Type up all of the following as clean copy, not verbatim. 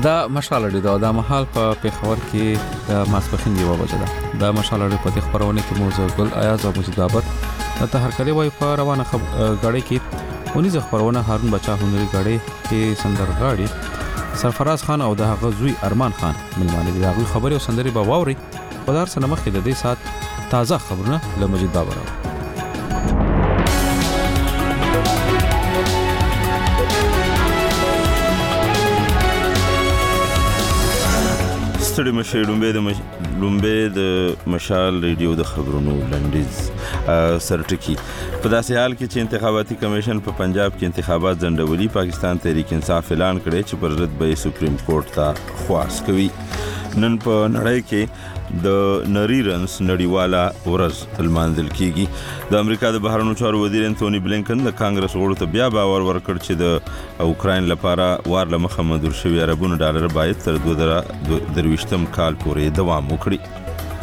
دا مشاله دا د محل په پیښور کې د ماسپخین دی وبجه ده دا مشاله په خبرونه کې موضوع ګل آیاز او مجدابت ته هر کله وای په روانه غاړي کې ونی ز خبرونه هارون بچا هنري غاړي کې سندرغاړي سرفراز خان او د هغه زوی ارمان خان ملمانه دي هغه خبري او سندري به واوري خدار سره مخ د دې سات تازه خبرونه له مجید بابا ستړي مشه لومبه د مشال ریډیو د خبرونو لنډیز سرټکی په داسې حال کې چې انتخاباتي کمیشن په پنجاب کې انتخابات ځنډولي پاکستان تحریک انصاف اعلان کړی چې پر ضد به سپریم کورټ ته خواست کوي نن په نړۍ کې د نریرنس نړیواله ورځ لمانځل کیږي د امریکا د بهرنیو چارو وزیر انټونی بلینکن د کانګرس غړو ته بیا باور ورکړ چې د اوکراین لپاره وار له مخه منظور شوی اربونو ډالر باید تر 2023م کال پورې دوام وکړي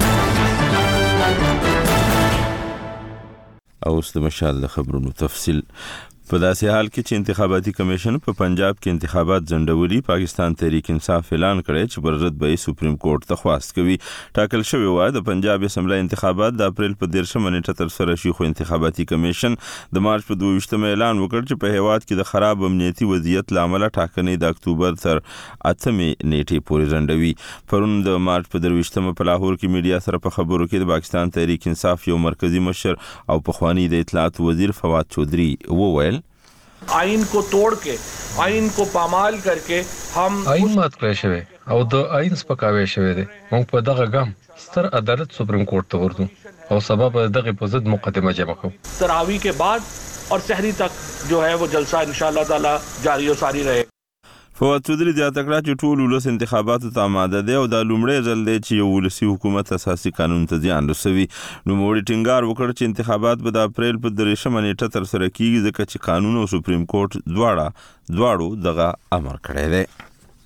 او اوس د مشال د خبرونو تفصیل په داسې حال کې چې انتخاباتي کمیشن په پنجاب کې انتخابات ځنډولي پاکستان تحریک انصاف اعلان کړی چې پر ضد به سپریم کورټ ته خواست کوي ټاکل شوی و د پنجاب اسمبلی انتخابات د اپریل په 13 نیټه تر سره شي خو انتخاباتي کمیشن د مارچ په 22 اعلان وکړ چې په هیواد کې د خراب امنیتي وضعیت لامل ټاکنې د اکتوبر تر 8 نیټې پورې ځنډوي پرون د مارچ په 23 په لاهور کې میډیا سره په خبرو کې د پاکستان تحریک انصاف یو مرکزی مشر او پخوانی د اطلاعات وزیر فواد چودھری وویل आइन को तोड़ के आइन को पामाल करके हम आइन मत کړی شوی او د आइन سپکاوي شوی دی موږ په دغه ګام ستر عدالت سپریم کورټ ته ورځو او سبب دغه په ضد مقدمه جمع کوو تراوی के बाद और सहरी तक जो है वो जलसा इंशाअल्लाह ताला जारी और सारी रहे فواد چودھری د اتکړه چې ټول ولس انتخاباتو ته آماده دي او د لومړی ځل دی چې یو ولسی حکومت اساسي قانون ته ځان رسوي نو موړي ټینګار وکړ چې انتخابات به د اپریل په 13 نیټه تر سره کیږي ځکه چې قانون او سپریم کورټ دواړو دغه امر کړی دی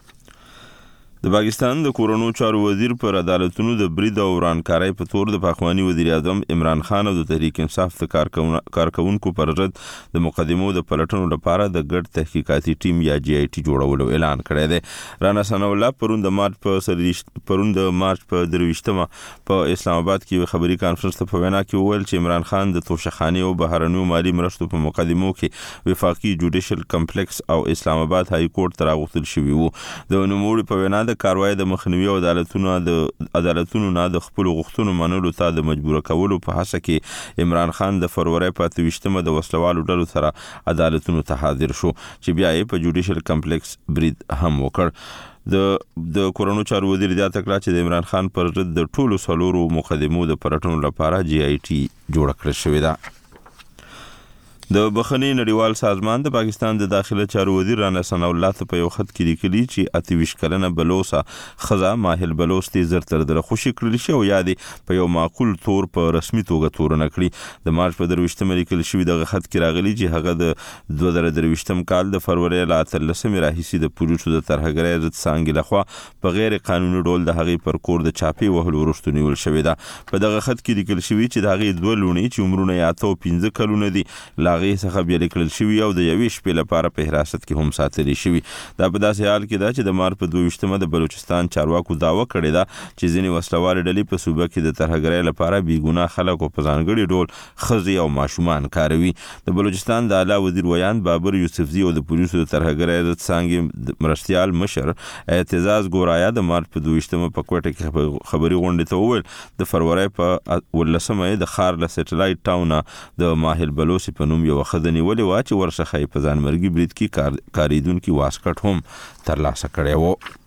د پاکستان د کورونو چارو وزیر پر عدالتونو د برید او ورانکارۍ په تور د پاکستاني وزیر اعظم عمران خان او د تحریک انصاف د کارکونکو پر ضد د مقدمو د پلټنو لپاره د ګډ تحقیقاتي ټیم یا جی آی ټي جوړولو اعلان کړی دی رانا ثنا الله پرون د مارچ په 23 په اسلام آباد کې خبري کانفرنس ته په وینا کې وویل چې عمران خان د توشخاني او بهرنیو مالی مرستو په مقدمو کې وفاقي جوډیشل کمپلیکس او اسلام آباد های کورټ ته راغوښتل شوی وو د نوموړي په وینا د کاروای د مخنیوي او عدالتونو نه د خپل غوښتنو منلو ته د مجبور کولو په هڅه کې عمران خان د فروری په 28 د وسلوالو ډلو سره عدالتونو ته حاضر شو چې بیا یې په جوډیشل کمپلیکس برید هم وکړ د کورونو چارو وزیر د اتکړه چې د عمران خان پر ضد د ټولو سلورو مقدمو د پلټنو لپاره جی آی ټي جوړ کړل شوی دی د بخنی نړیوال سازمان د پاکستان د داخله چارو وزیر رانا ثنا الله ته په یو خط کې لیکلي چې 28 کلنه بلوسا خزا ماهل بلوس ته زر تر در خوشی کړل شو یادې په یو معقول تور په رسمي توګه تورن کړی د مارچ په 23 لیکل شوی دغه خط کې راغلی چې هغه د 2023 کال د فروری ل 13 راهیسي د پولیسو د ترهګرۍ ضد څنګه لخوا په غیر قانوني ډول د هغې پر کور د چاپی وهلو وروسته نیول شوی دا په دغه خط کې لیکل شوی چې د هغې دوه لونی چې عمرونه یا ته 15 کلونه دي هغه څخه بیا لیکل شوی او د یوې شپې لپاره په حراست کې هم ساتل شوی دا په داسې حال کې دا چې د مارچ په 22 د بلوچستان چارواکو داوا کړی دا چې ځینې وسلوال ډلې په صوبه کې د ترهګرۍ لپاره بیګناه خلک او په ځانګړي ډول خزي او ماشومان کاروي د بلوچستان د اعلی وزیر ویان بابر یوسفزی او د پولیسو د ترهګرۍ ضد څنګه مرستيال مشر اعتزاز ګورایا د مارچ په 22 په کوټه کې خبري غونډه ته وویل د فروری په 18 د خار له سټلایټ ټاون د ماهل بلوسی په نوم یو خدنی ولې وا چې ورڅخه په ځانمرګي برید کې کاریدونکو واسکټ هم ترلاسه کړی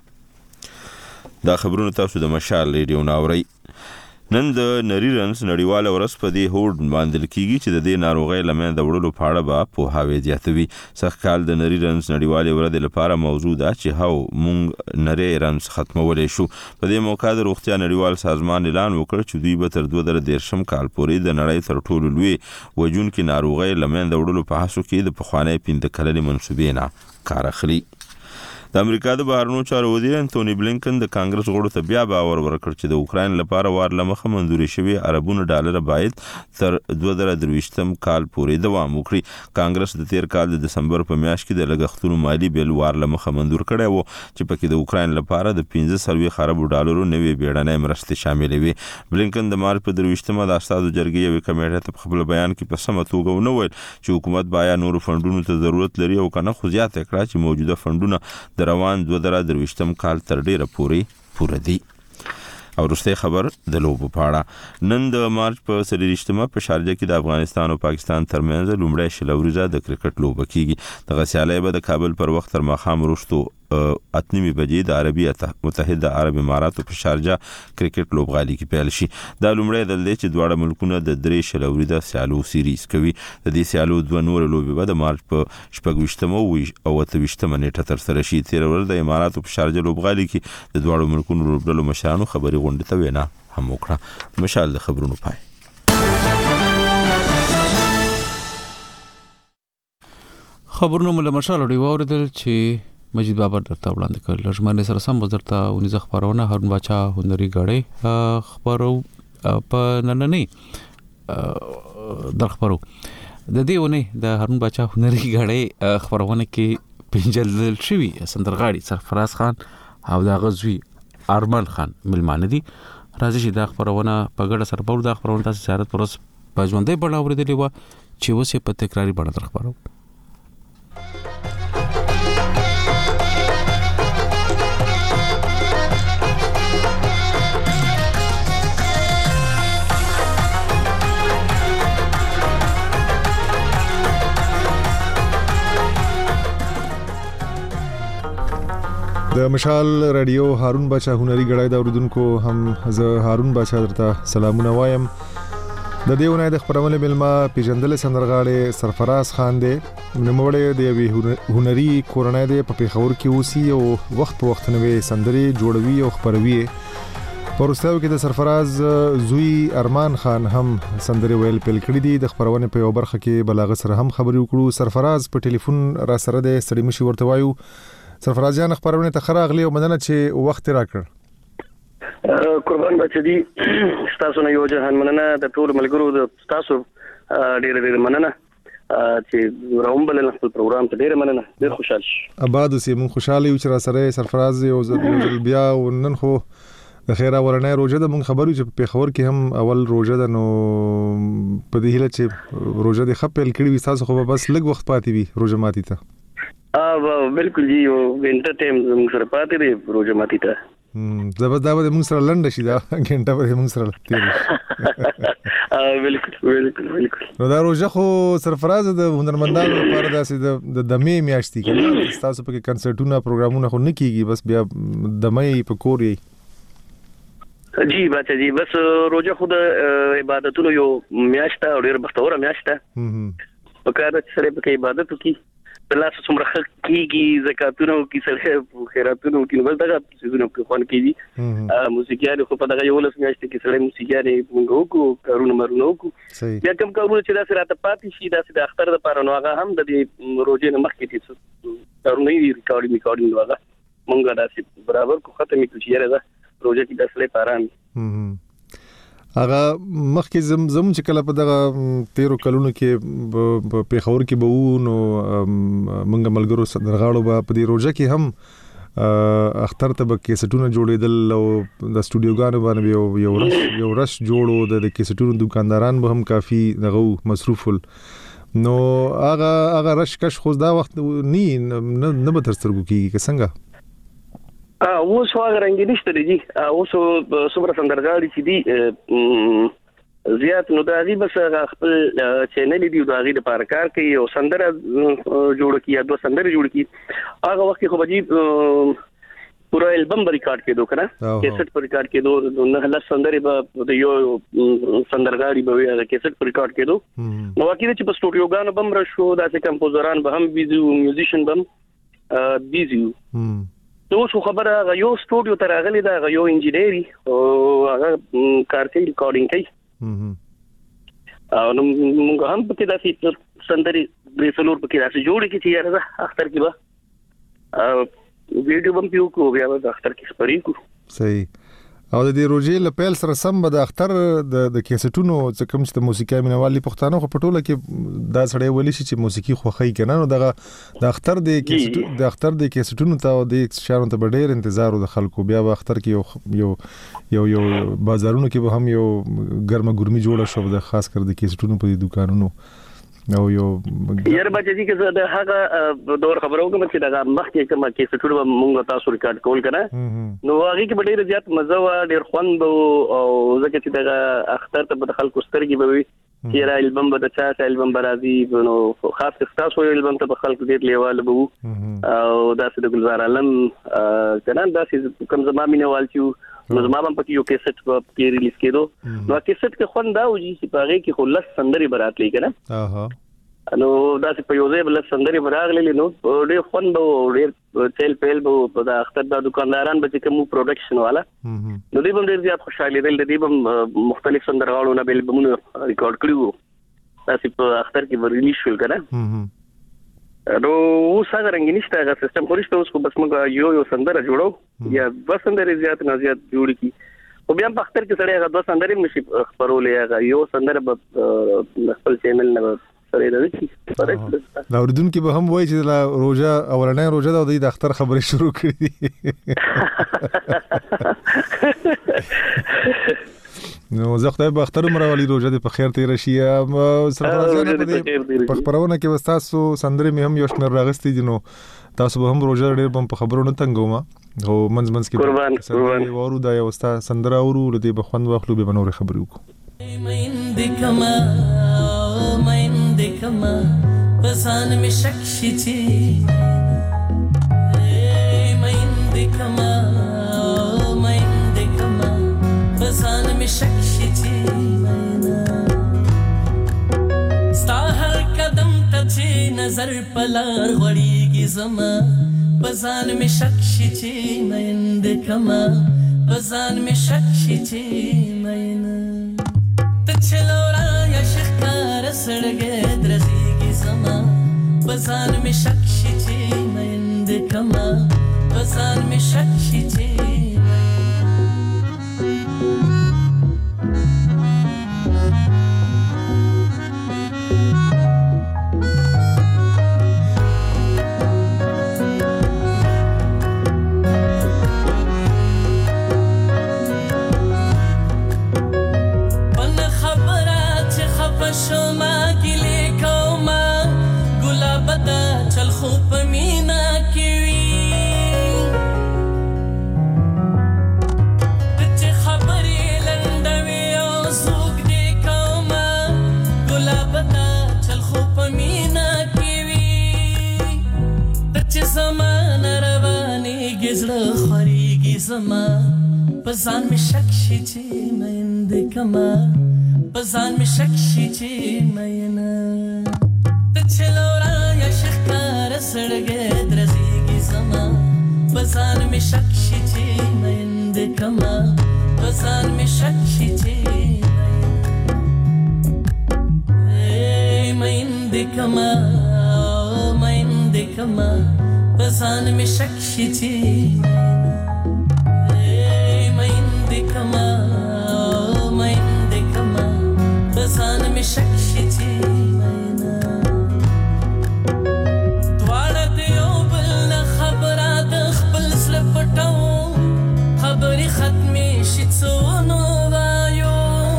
وو دا خبرونه تاسو د مشال ریډیو ناوري نن د نریرنس نړیواله ورځ په دې هوډ باندې کیږي چې د دې ناروغۍ لمن د وړلو په اړه به پوهاوی زیاتوي سخت کال د نریرنس نړیواله ورځ لپاره موضوع ده چې هاو مونږ نریرنس ختمولې شو په دې موقع د روغتیا نړیوال سازمان اعلان وکړ چې دوی به تر 2013 کال پورې د نړۍ تر ټولو لوی وژونکي ناروغۍ لمن د وړلو په هڅو کې د پخوانی 15 کلنې منسوبې نه کار اخلي د امریکا د بهرنیو چارو وزیر انټونی بلینکن د کانګرس غړو ته بیا باور ورکړ چې د اوکرين لپاره وار لمخه منځوري شوی اربونو ډالر باید تر 2023م کال پورې دوام وکړي. کانګرس د تیر کال د دسمبر په میاشت کې د لګښتونو مالی بیل وار لمخه منظور کړی وو چې پکې د اوکرين لپاره د 15 خرب ډالرو نوې بیړنۍ مرستې شامل وي. بلینکن د مارچ په 23مه د استادو جرګې یو کمیټه ته خپل بیان کې په سمه توګه ونه ویل چې حکومت باید نور فندونو ته ضرورت لري او کنه خو زیات کړه چې موجوده فندونه د روان 2023م کال تر ډیره پوره دي. او وروستی خبر د لوبو په اړه. نن د مارچ په 23مه په شارجه کې د افغانستان او پاکستان ترمنځ لومړی شل ورځې د کرکټ لوبه کیږي. دغه سیالي به د کابل پر وخت تر ماښام وروسته 8:30 بجې د عربي متحده عرب اماراتو په شارجه کرکټ لوبغالي کې پیل شي. دا لومړی ځل دی چې دواړه ملکونه د 3 شل ورځې سیالو سیریز کوي. د دې سیالو دوه نور لوبې به د مارچ په 26مه او 28مه نیټه تر سره شي. تیر ورځ د اماراتو په شارجه لوبغالي کې د دواړو ملکونو لوبډلو مشرانو خبري غونډه ته وینا هم وکړه. مشال د خبرونو پای. خبرونه مله مشال دی ووردل چې مجید بابر درته وړاندې کړل. لږمنه سره سم درته ونیزه خبرونه هارون باچا هنري غړې خبرو په نننې در خبرو د دې ونه د هارون باچا هنري غړې خبرونه کې پنځل شوی سندرغاړي سرفراز خان او د غزوی ارمان خان ملمانه دي. راځي چې دا خبرونه په ګډه سره په دا خبرونه تاسو زیارت پروس په ژوندۍ بڼه اوریدلې و چې وسه په تکراری بڼه در خبرو. د مشال رادیو هارون باچا هنري غړای دا اوریدونکو هم زه هارون باچا درته سلامونه وایم. د دیونه د خبرونه ملما پیژندل سندرغاړي سرفراز خان دی. نوموړی د هنري کورنۍ دی په پیښور کې اوسي او وخت په وخت نوې سندري جوړوي او خبروي. پرستاو کې د سرفراز زوی ارمان خان هم سندري ویل پیل کړی دی. د خبرونه په یو برخه کې بلاغت سره هم خبري وکړو. سرفراز په ټلیفون را سره د سړی مشي ورته وایو. سرفراز جان خبرونه ته خراغلی او مننه چې وخت راکړ. قربان بچی تاسو نه یو جهان مننه د ټول ملګرو د تاسو ډېر مننه چې راومبل خپل پروګرام ته ډېر مننه. ډېر خوشاله شم. آباد اوسې مون خوشاله یو چې را سره سرفراز یو ځل بیا ونن خو د خیره ورنه روزه د مون خبرو چې په خبر کې هم اول روزه د نو په دې هله چې روزه د خپل کړي وي تاسو خو بس لږ وخت پاتې وي روزه ماتي ته. بالکل جی او وینټر ټایم موږ سره پاتې دی روزه ماتي ته. زبر دا به موږ سره لنډ شي دا غنټه به موږ سره تیر بالکل نو دا روزه خو سرفراز د هنرمندانو لپاره داسې د دمې میاشتې کې تاسو په کنسرټونه پروګرامونه خو نه کیږي بس بیا دمې په کوري. جی بچا جی بس روزه خو د عبادتونو یو میاشت او ډېر بختوره میاشت په کار سره په عبادت کوي. بلاس څومره کیږي زکاتونو کې سره خیراتونو کې بس دغه سيزونه په خوان کېږي. موسیقيار خو په دغه یو لس میاشتې کې سره موسیقيار موږ وکړو کارونه مرونه وکړو. بیا کوم کارونه چې دا سره ته پاتې شي دا د اختر لپاره نو هغه هم د دې روزې نه مخکې چې کارونه یې ریکارډینګ واغه مونږه داسې برابر کو ختمې کړو چې یاره دا روزه کې د اصلي پاران هغه مخکې زم چې کله په دغه 13 کلونو کې په پیښور کې به نو منګ ملګرو سندرغاړو په دې روزه کې هم اختر ته به کیسټونه جوړېدل او د سټوډیوګانو باندې یو رش جوړو د کیسټونو دکانداران به هم کافي دغه مصروفل نو هغه رش کش خو دا وخت نه به تر سترګو کېږي که څنګه. اوس هغه رنګ نشته دی اوس څومره سندرغاړي چې دي زیات نو دا غي بس خپل چینل دی دا غي د پار کار کوي او سندره جوړ کی یا دوه سندره جوړ کی هغه وخت خو بجی پورا البم ریکارډ کېدو کنه کیسټ پر ریکارډ کېدو نه لا سندره به یو سندرغاړي به هغه کیسټ پر ریکارډ کېدو نو واکې چې په سټوډیوګانو بم را شو داسې کمپوزران به هم بيزي میوزیشن بم بيزي نو څو خبره یو سټوډیو ته راغلی دا یو انجینری او هغه کار کوي ریکارډینګ کوي او نو موږ هم په کې داسې سندري بریسلور په کې داسې جوړ کی چې یاره اختر کې به ویډیو هم پیو کو بیا د اختر کې خبرې کو. صحیح. او د دې روجې لپیل سره سم به د اختر د کیسټونو څخه کوم چې د موسیقي مینوالي پښتانه خو پټوله کې دا سړی ولی شي چې موسیقي خوخی کنه نو د اختر د کیسټونو ته د شارو ته ډېر انتظار د خلکو بیا په اختر کې یو بازارونو کې به هم یو ګرمه ګرمي جوړه شو د خاص کر د کیسټونو په دکانونو او یو یار بچی چې د هغه دور خبرو کوم چې دا مخکې کوم کې څټور مونږ تاسو ریکارډ کول کنه نو هغه کې ډېر زیات مزه و ډېر خوند او ځکه چې دا اختر ته د خلکو سترګې به وي چې را البم به د چا البم برازي نو خاص تاسو البم ته خلکو ډېر لیوال بو او داسې د گلزار عالم کنه داسې کوم زما مینوال چې نو زما هم پکې یو کیسټ په ریلیز کېدو نو کیسټ کې خوند دا و چې په هغه کې خو لس سندري برات لې کنه نو داسې په یو ځای بل سندري براغلې نو ډېر خوند او ډېر چیل پیل په د اختر د دکانداران به کوم پروډکشن والا نو دې هم ډېر زیات خوشاله دي دې هم مختلف سندرغاړو نه بل بمونه ریکارډ کړو داسې په اختر کې ریلیز شول کنه نو څنګه رنگینشته هغه سیستم خورشته اوس کو بس موږ یو سندره جوړو یا بس سندره زیات نه زیات جوړ کی او بیا په اختر کې سړی هغه دوه سندره نشي خبرولې هغه یو سندره په خپل چینل نه سره راځي دا اردن کې به هم وایي چې روزه اولنۍ روزه د اختر خبرې شروع کړې نو زه خدای به اختر مروالي روزه د په خیر تیر شي سره په خبرونه کې وستاسو سندره مې هم یو شمیر راغستې دي نو تاسو به هم روزه ډېر په خبرونو تنګوم او منځ کې قربان ورو دا یو ستا سندره ورو لدی به خوند واخلو به نور خبرې وکړو مایندکما پسان می شکشي چی مایندکما پسان می شکشي چی ستا هر قدم ته چې نظر پلار غړيږي زما پسان می شکشي چی مایندکما پسان می شکشي چی چلورا یا شخکار سړګې درځيږي زما پسان می شکشي چی مایندکما پسان می شکشي چی شما ګلې کوما ګلاب دا چل خو په مینا کې وی چې خبرې لنډوي او زوګ دې کوما ګلاب دا چل خو په مینا کې وی چې زمان رواني گزړه خوريږي زما پسان می شکشي چې مند کما پسان می شکشي چې مینا ته چلورا یا شخکار سړګې درځيږي زما پسان می شکشي چې مند کما پسان می شکشي چې مند کما پسان می شکشي چې مند کما پسان می شکشي چې مینا دواړه دیو بل خبره د خپل سره پټاو خبري ختمي شي څو نو وایو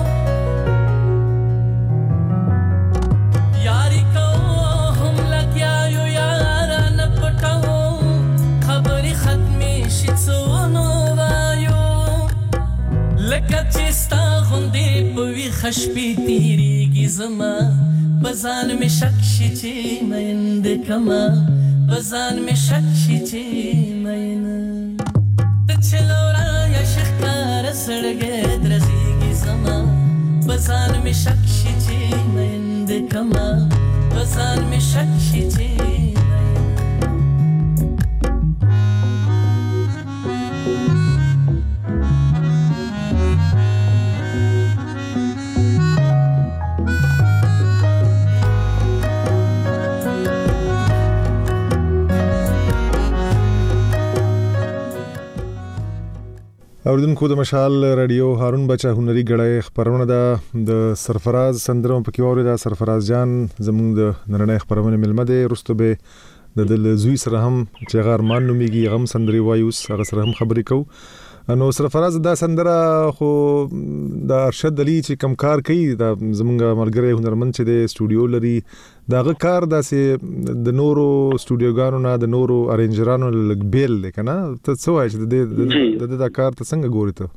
یاري کو هم لګیا یو یار نه پټاو خبري ختمي شي څو نو وایو لکه چې ستا غوندې په وي خشپې تیریږي زما بزان می شکشي چې میند کما بزان می شکشي چې مینا ته چلورا یا شخکار سړګې درځيږي زما بزان می شکشي چې میند کما بزان می شکشي چې اوردونکو د مشال رادیو هارون بچا هنري غړای خبرونه د سرفراز سندرو په کې اوري دا سرفراز جان زموږ د نړۍ خبرونه ملمه ده رستو به د زوی سره هم چې غارمان نوميږي غم سندري وایوس هغه سره هم خبرې کو نو سرفراز دا سندره خو د ارشد علي چې کم کار کوي دا زموږ مرګره هنرمند چې د سټوډیو لري داغه کار داسې د نورو سټوډیوګانو نه د نورو ارینجرانو لګ بیل لیکنه ته څه وایي چې د کار ته څنګه ګوري ته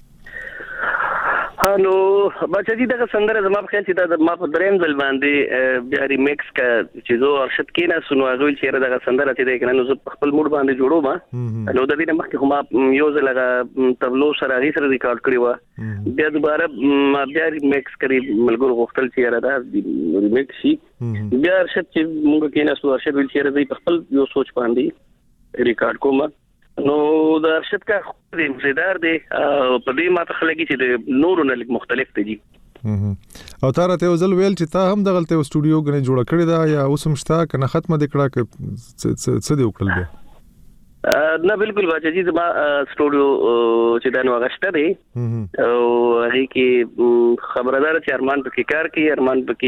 نو بچا دي دغه سندره زما په خیال چې دا ما په دریم ځل باندې بیا ریمیکس کا چې زه ارشد کینا سنو غوښ چې دغه سندره چې د کنه زه خپل موډ باندې جوړوم نو د دې مخکې کومه یو ځل هغه تبلو سره غي سره ریکارډ کړی و بیا دوباره ما بیا ریمیکس کړی ملګرو غوښتل چې دا ریمیکس شي بیا ارشد چې موږ کینا سو ارشد ویل چې د خپل یو سوچ باندې ریکارډ کوم نو د ارشد کا د مزیدار دی په دې ماته خلګي چې د نورو نه لیک مختلف دي او تاره ته ځل ویل چې تا هم دغلته سټوډیو غنه جوړ کړی دا یا اوسم شتا کنه ختمه د کړه څه دی وکړل بیا نه بالکل واجی زما سټوډیو چې دا نو غشته دی او هغه کې خبردار چې ارمان په کار کوي ارمان په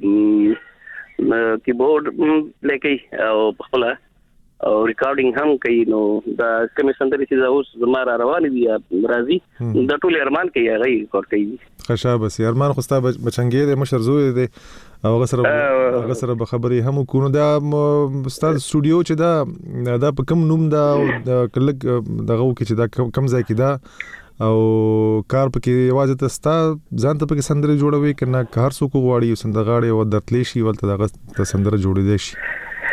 کې کیبورډ لکه او خپل او ریکارډینګ هم کوي نو دا کوم سندرې چې اوس زما روان دي راځي د ټول ارمان کوي هغه ریکارډ کوي خشاب بس ارمان خوستا بچنګي د مشر زوی دی او هغه سره به خبرې هم کو نو دا استاد سټوډیو چې دا په کوم نوم دا کلک دغه کې چې دا کم ځای کې دا او کار پکې یوازې تستا ځان ته پکې سندرې جوړوي کنه کار سو کو غواړي سندغاړي او درتلی شي ولته دغه سندره جوړې دي شي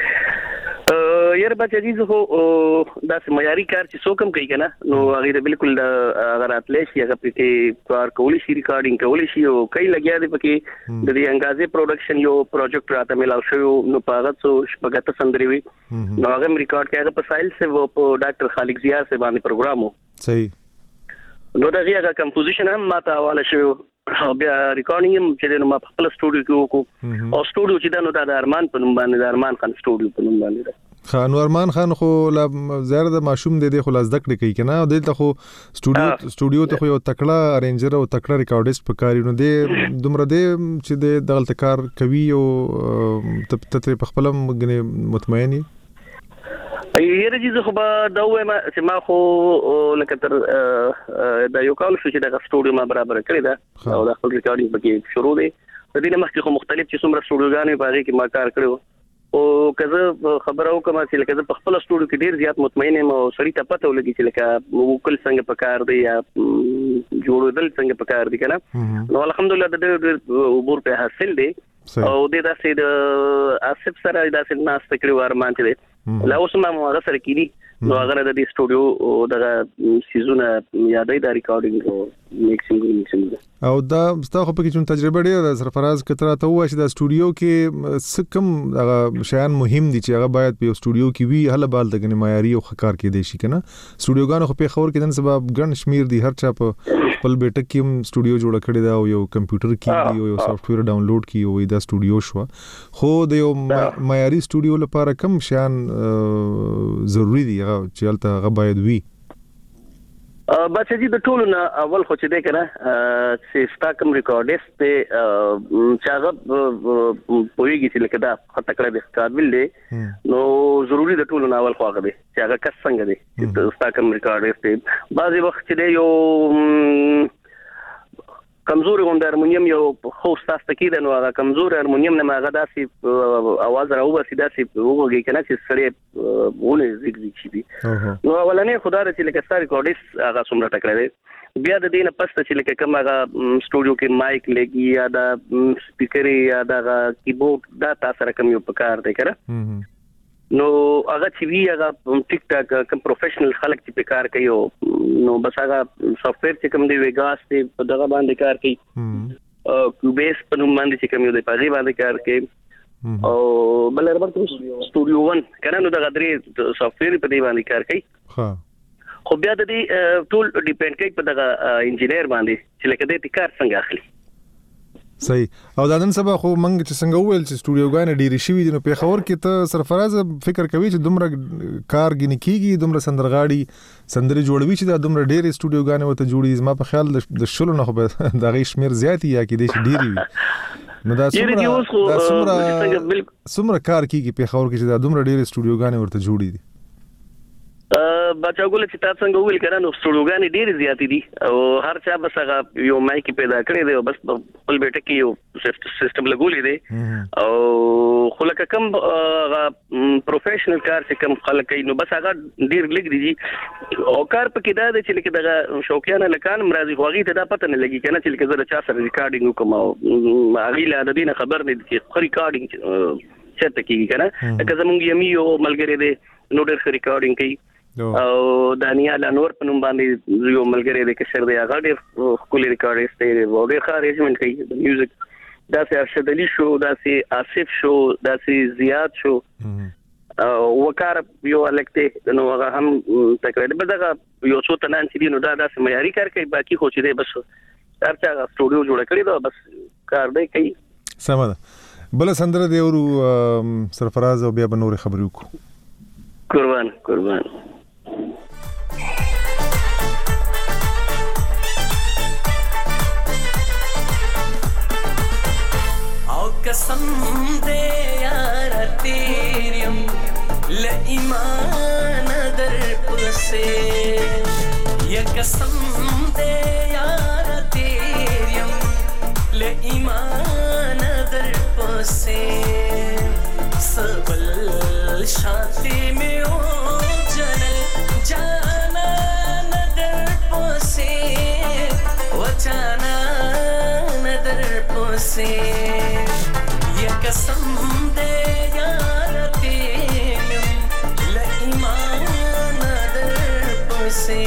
یار بچا دي زه دا معیاري کار چې څوک هم کوي کنه نو هغه بالکل اگر اتلی شي هغه پکې کار کولی شي ریکارډینګ کولی شي او کای لګیا دي پکې د دې انګازې پروډکشن یو پروجیکټ راته ملاو شو نو پاغه څو شپږه سندري وي نو هغه ریکارډ کړه په سایل سے و په ډاکټر خالق ضیا سے باندې پروګرامو صحیح نو دا هغه کمپوزیشن هم ماته حواله شو بیا ریکارډینګ هم چې نو ما په خپل سټوډیو کې وکړو او سټوډیو چې دا نو د ارمان په نوم باندې د ارمان خان سټوډیو په نوم باندې خان ارمان خان خو لا زیات د ماشوم د خلاص دکړه کوي کنه دلته خو سټوډیو ته خو یو تکړه ارینجر او تکړه ریکارډیست پکاري نو د دومره د چې د دغلت کار کوي او ته په خپل مطمئنی یره چې خو دا وایم چې ما خو لکه تر دا یو کال شو چې د سټوډیو ما برابر کړی دا او د خپل ریکارډینګ پکې شروع دی د دې مخکې خو مختلف چې څومره سټوډیوګانې په هغه کې ما کار کړو او کزه خبرو کوم چې لکه په خپل سټوډیو کې ډیر زیات مطمئن یم او سړی ته پته ولګي چې لکه وکل څنګه پکار دی یا جوړول څنګه پکار دی کنه نو الحمدلله د ډېر عبور په حاصل دی او د داسې د اسف سره داسې ناس تکړه ورمان چې دی لا اوس ما هغه سره کیږي نو هغه د دې سټوډیو دغه سیزونه یادې د ریکارډینګ او میکسینګ او دا ستاسو په کې چې تجربه ډیره سرفراز کتره ته وای چې د سټوډیو کې سکم هغه شیان مهم دي چې هغه باید په سټوډیو کې وي هله بال دغه معیاري او خکار کې دي شي کنه سټوډیوګانو خو په خبر کې دن سبب ګڼ شمیر دي هر چا په خپل بیٹک کې هم سټوډیو جوړ کړی دا او یو کمپیوټر کې دی او یو سافټویر ډاونلوډ کی او دا سټوډیو شو خو د یو معیاري سټوډیو لپاره کم شیان ضروری دي چې البته هغه باید وي بچا جی د ټولو نه اول خو چې دی کنه چې ستا کوم ریکارډیست ته چې هغه پوهیږي چې لکه دا تکړه دی قابل دی نو ضروری د ټولو نه اول خو هغه دی چې هغه کس څنګه دی چې ستا کوم ریکارډیست دی بعضې وخت چې دی یو کمزوري غونډه هارمونیم یو خو ستاسو تکیده نو هغه کمزوري هارمونیم نه هغه داسې اواز راوباسي داسې وګورئ کنه چې سړی ونه زیږي شي دي نو اولنې خدای چې لکه ستاسو ریکارډیست هغه څومره ټکړه دی بیا د دې نه پسته چې لکه کوم هغه سټوډیو کې مایک لګي یا د سپیکر یا د کیبورډ دا تاسو سره کوم یو پکار دی کنه نو هغه چې وی هغه ټیک ټاک کوم پروفیشنل خلک چې په کار کوي نو بس هغه سافټویر چې کوم دی ویګاس ته په دغه باندې کار کوي کیوبیس په نوم باندې چې کوم یو دی په دې باندې کار کوي او بل ربط سټوډیو 1 کنه نو دغه درې سافټویر په دې باندې کار کوي خو بیا د دې ټول ډیپند کوي په دغه انجینیر باندې چې لکه دې کار څنګه اخلي صحیح. او دا نن سبا خو منګ چې څنګه وویل چې سټوډیوګانې ډېرې شوي دي نو پیښور کې ته سرفراز فکر کوي چې دومره کار ګینې کیږي دومره سندرغاړي سندرې جوړوي چې دا دومره ډېرې سټوډیوګانې ورته جوړي. زما په خیال د شلو نه خو به د هغې شمېر زیات یا کېدای شي ډېرې وي. نو دا څومره کار کیږي پیښور کې چې دا دومره ډېرې سټوډیوګانې ورته جوړي دي؟ بچا ګول چې تاسو څنګه ویل کړه نو سټوډیوګانې ډېرې زیاتې دي او هر چا بس هغه یو مایک پیدا کړی دی او بس خپل بیٹه کې یو سیستم لګولې دی او خلک کم پروفیشنل کار چې کم خلک کوي نو بس هغه ډېر لګ دي او کار پکې دا دی چې لکه دغه شوقیانه لکان مرضی خوږی ته دا پته نه لګي کنه چې لکه زه چا سره ریکارډینګ وکم او هغه له دې نه خبر نه دي چې ریکارډینګ چته کیږي کنه لکه زمونږ یو ملګری دی نو ډېر ریکارډینګ کوي او دانیال انور په نوم باندې یو ملګری دی کشر دی هغه ډېر خپل ریکارډینګ دی او ډېر ښه ارینجمنت کوي د میوزیک داسې ارشد علي شو داسې آصف شو داسې زیاد شو وقار یو الکته نو هغه هم تقریبا دغه یو څو تنان چې نو دا داسې معیاري کار کوي باقي خو چې دی بس هر چا سټوډیو جوړ کړی دا بس کار دی کوي. سم ده. بل سندره دی ورو سرفراز او بیا به نور خبرې وکړو. قربان او قسم دے یار تیریم ل ایمان در پسے یا قسم دے یار تیریم ل ایمان در پسے سبل شاتی میں او جنل جانا ندر پسے و جانا ندر پسے یا قسم دے یار تیریم ل ایمان ندر پسے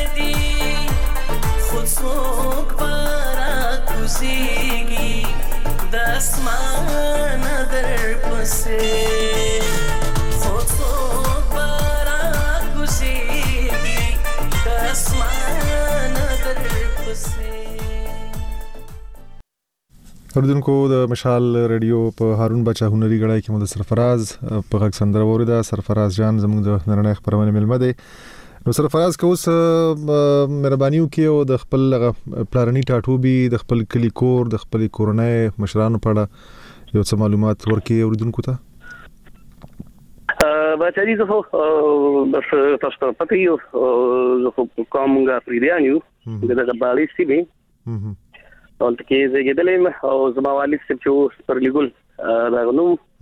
دي خود څوک برا کوزيږي د اسمان در پسې خود څوک برا کوزيږي د اسمان در پسې. اوردونکو د مشال رادیو په هارون بچا هنري غړای کې مو د سرفراز په غږ سندره وریده. سرفراز جان زموږ د نړۍ خبرونه ملمه دی. نو سرفراز کو اوس مهرباني وکي او د خپل پلاني ټاټوبي د خپل کلی کور د خپل کورنۍ مشرانو په اړه یو څه معلومات ورکړي اوردونکو ته. بچا دي زه بس تاسو ته پته یو زه کومه فریدان یو د بالي سیمه ولته کې زګیدلې او زما والد سپ چې پر لګول دا نو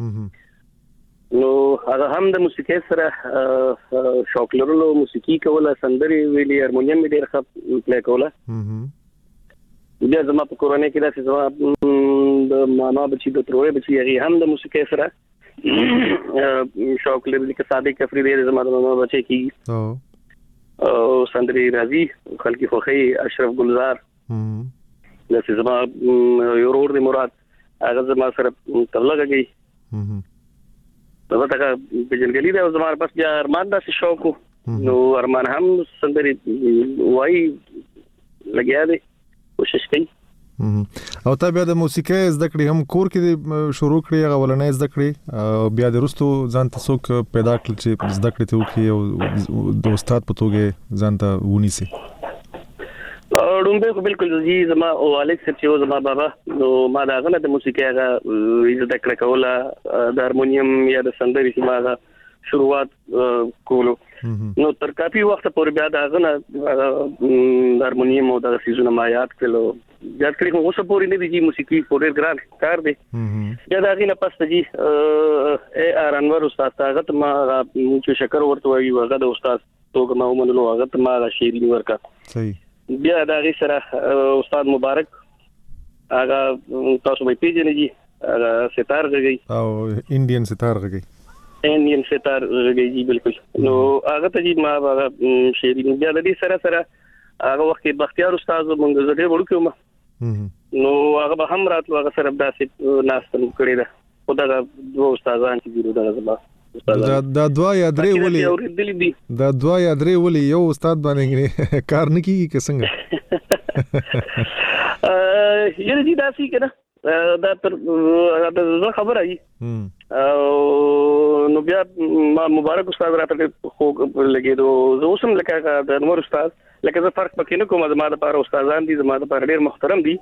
هغه هم د موسیقي سره شوق لرلو، موسیقي کوله، سندري ویلي، هارمونیم ډېر ښه پلی کوله. بیا زما په کورنۍ کې داسې زما د ماما بچي د تروې بچي هغه هم د موسیقي سره شوق لري. که صادق افریدی زما د ماما بچي کې او سندري راځي خلکي خوخي اشرف ګلزار لکه زما یو ورور دی مراد هغه زما سره تبلیغ کوي. دا ته بجنګلی دا زما بس بیا ارمان دا شوق نو ارمان هم سندري وای لګیا دی کوشش کوي. او ته بیا د موسیقي زده کړې هم کور کې شروع کړې هغه ولنې زده کړې او بیا د رستو ځان ته څوک پیدا کړ چې زده کړې ته وکړي او د استاد په توګه ځان ته ونیسي؟ رومبه خو بالکل زی زما والد چې زما بابا نو ما دا غنه د موسیقي هغه زده کړه کوله د هارمونیم یا د سندري چې ما شروعات کولو نو تر کافي وخت پورې بیا دا غنه د هارمونیم او د سيزونه ما یاد کړو. یاد کړی خو اوس پورې نه دي موسیقي پورې ګران کار دی. یا دا غینه پس دي اے آر انور استاد هغه ما چې شکر ورته وایي هغه د استاد توګه ما ومنلو هغه ما شعر ورکا. صحیح. بیا دا غي سره استاد مبارک هغه تاسو به پیژنئ هغه ستار غږی او انډین ستار غږی بالکل. نو هغه ته ما شعر بیا د دې سره هغه وخت بختیار استاد مونږ زړه وړو کوم نو هغه به هم راتلو هغه سره داسې ناستم کړی دا خدای دا دوه استادان چې ګورو دا زما دا دوا یا درې ولې یو استاد باندې کار نه کیږي که څنګه؟ یره دي داسې کنه دا تر دا خبره ای نو بیا ما مبارک استاد راته خو لګیدو زه اوسم لکه د انور استاد لکه زه فرق پکې نه کوم زما د لپاره استادان دي زما د لپاره ډېر محترم دي.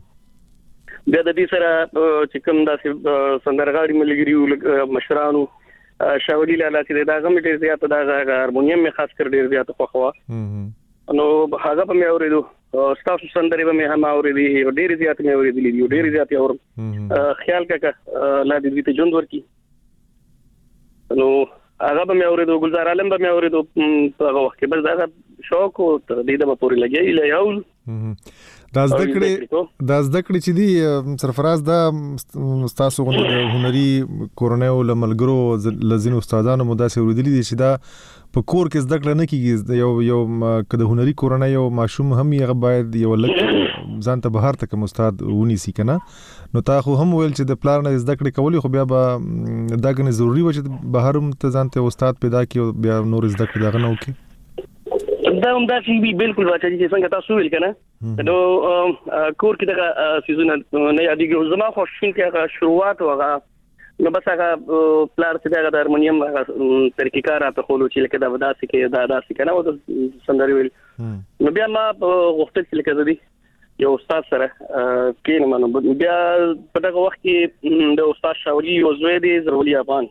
بیا د دې سره چې کوم داسې سندرغاړي ملګری مشرانو شاولی لاله چې دا غم ډېر زیات دا هارمونیم می خاص کر ډېر زیات خوخوا نو هغه په مې اوریدو تاسو سندري به مې هم اوریدي ډېر زیات مې اوریدلې دي ډېر زیات اور خیال کا لا دې ته ژوند ورکی نو هغه به مې اوریدو ګلزار عالم به مې اوریدو هغه وخت بس دا شوق او دې د پورې لګي یاول دا زده کړې چې دی سرفراز دا تاسو غوښنه هنري کورنۍ او لملګرو لزین استادانو مو داسې ورېدلې دي چې دا په کور کې زده کړه نه کیږي. یو کده هنري کورنۍ او ماشوم هم یې باید یو لک ځان ته بهر ته کوم استاد ونیسي کنه. نو تا خو هم ویل چې د پلان نه زده کړې کولې خو بیا به دا غنه ضروری و چې بهر هم ته ځان ته استاد پیدا کړي او بیا نور زده کړې دا نه وکړي. دا هم دا چې بالکل واچي چې څنګه تاسو ویل کنه نو کور کې دا سيزونه نه یادېږي زما خو شین کې هغه شروعات وغه نو بس هغه پلان چې دا د هارمونیم طریقې کار ته خولو چې لکه دا وداسي کې دا داسي کنه او سندري ویل نو بیا ما وخت کې لکه زدي یو استاد سره کین منو بیا په دغه وخت کې د استاد شاولی او زویدي زرولي افغان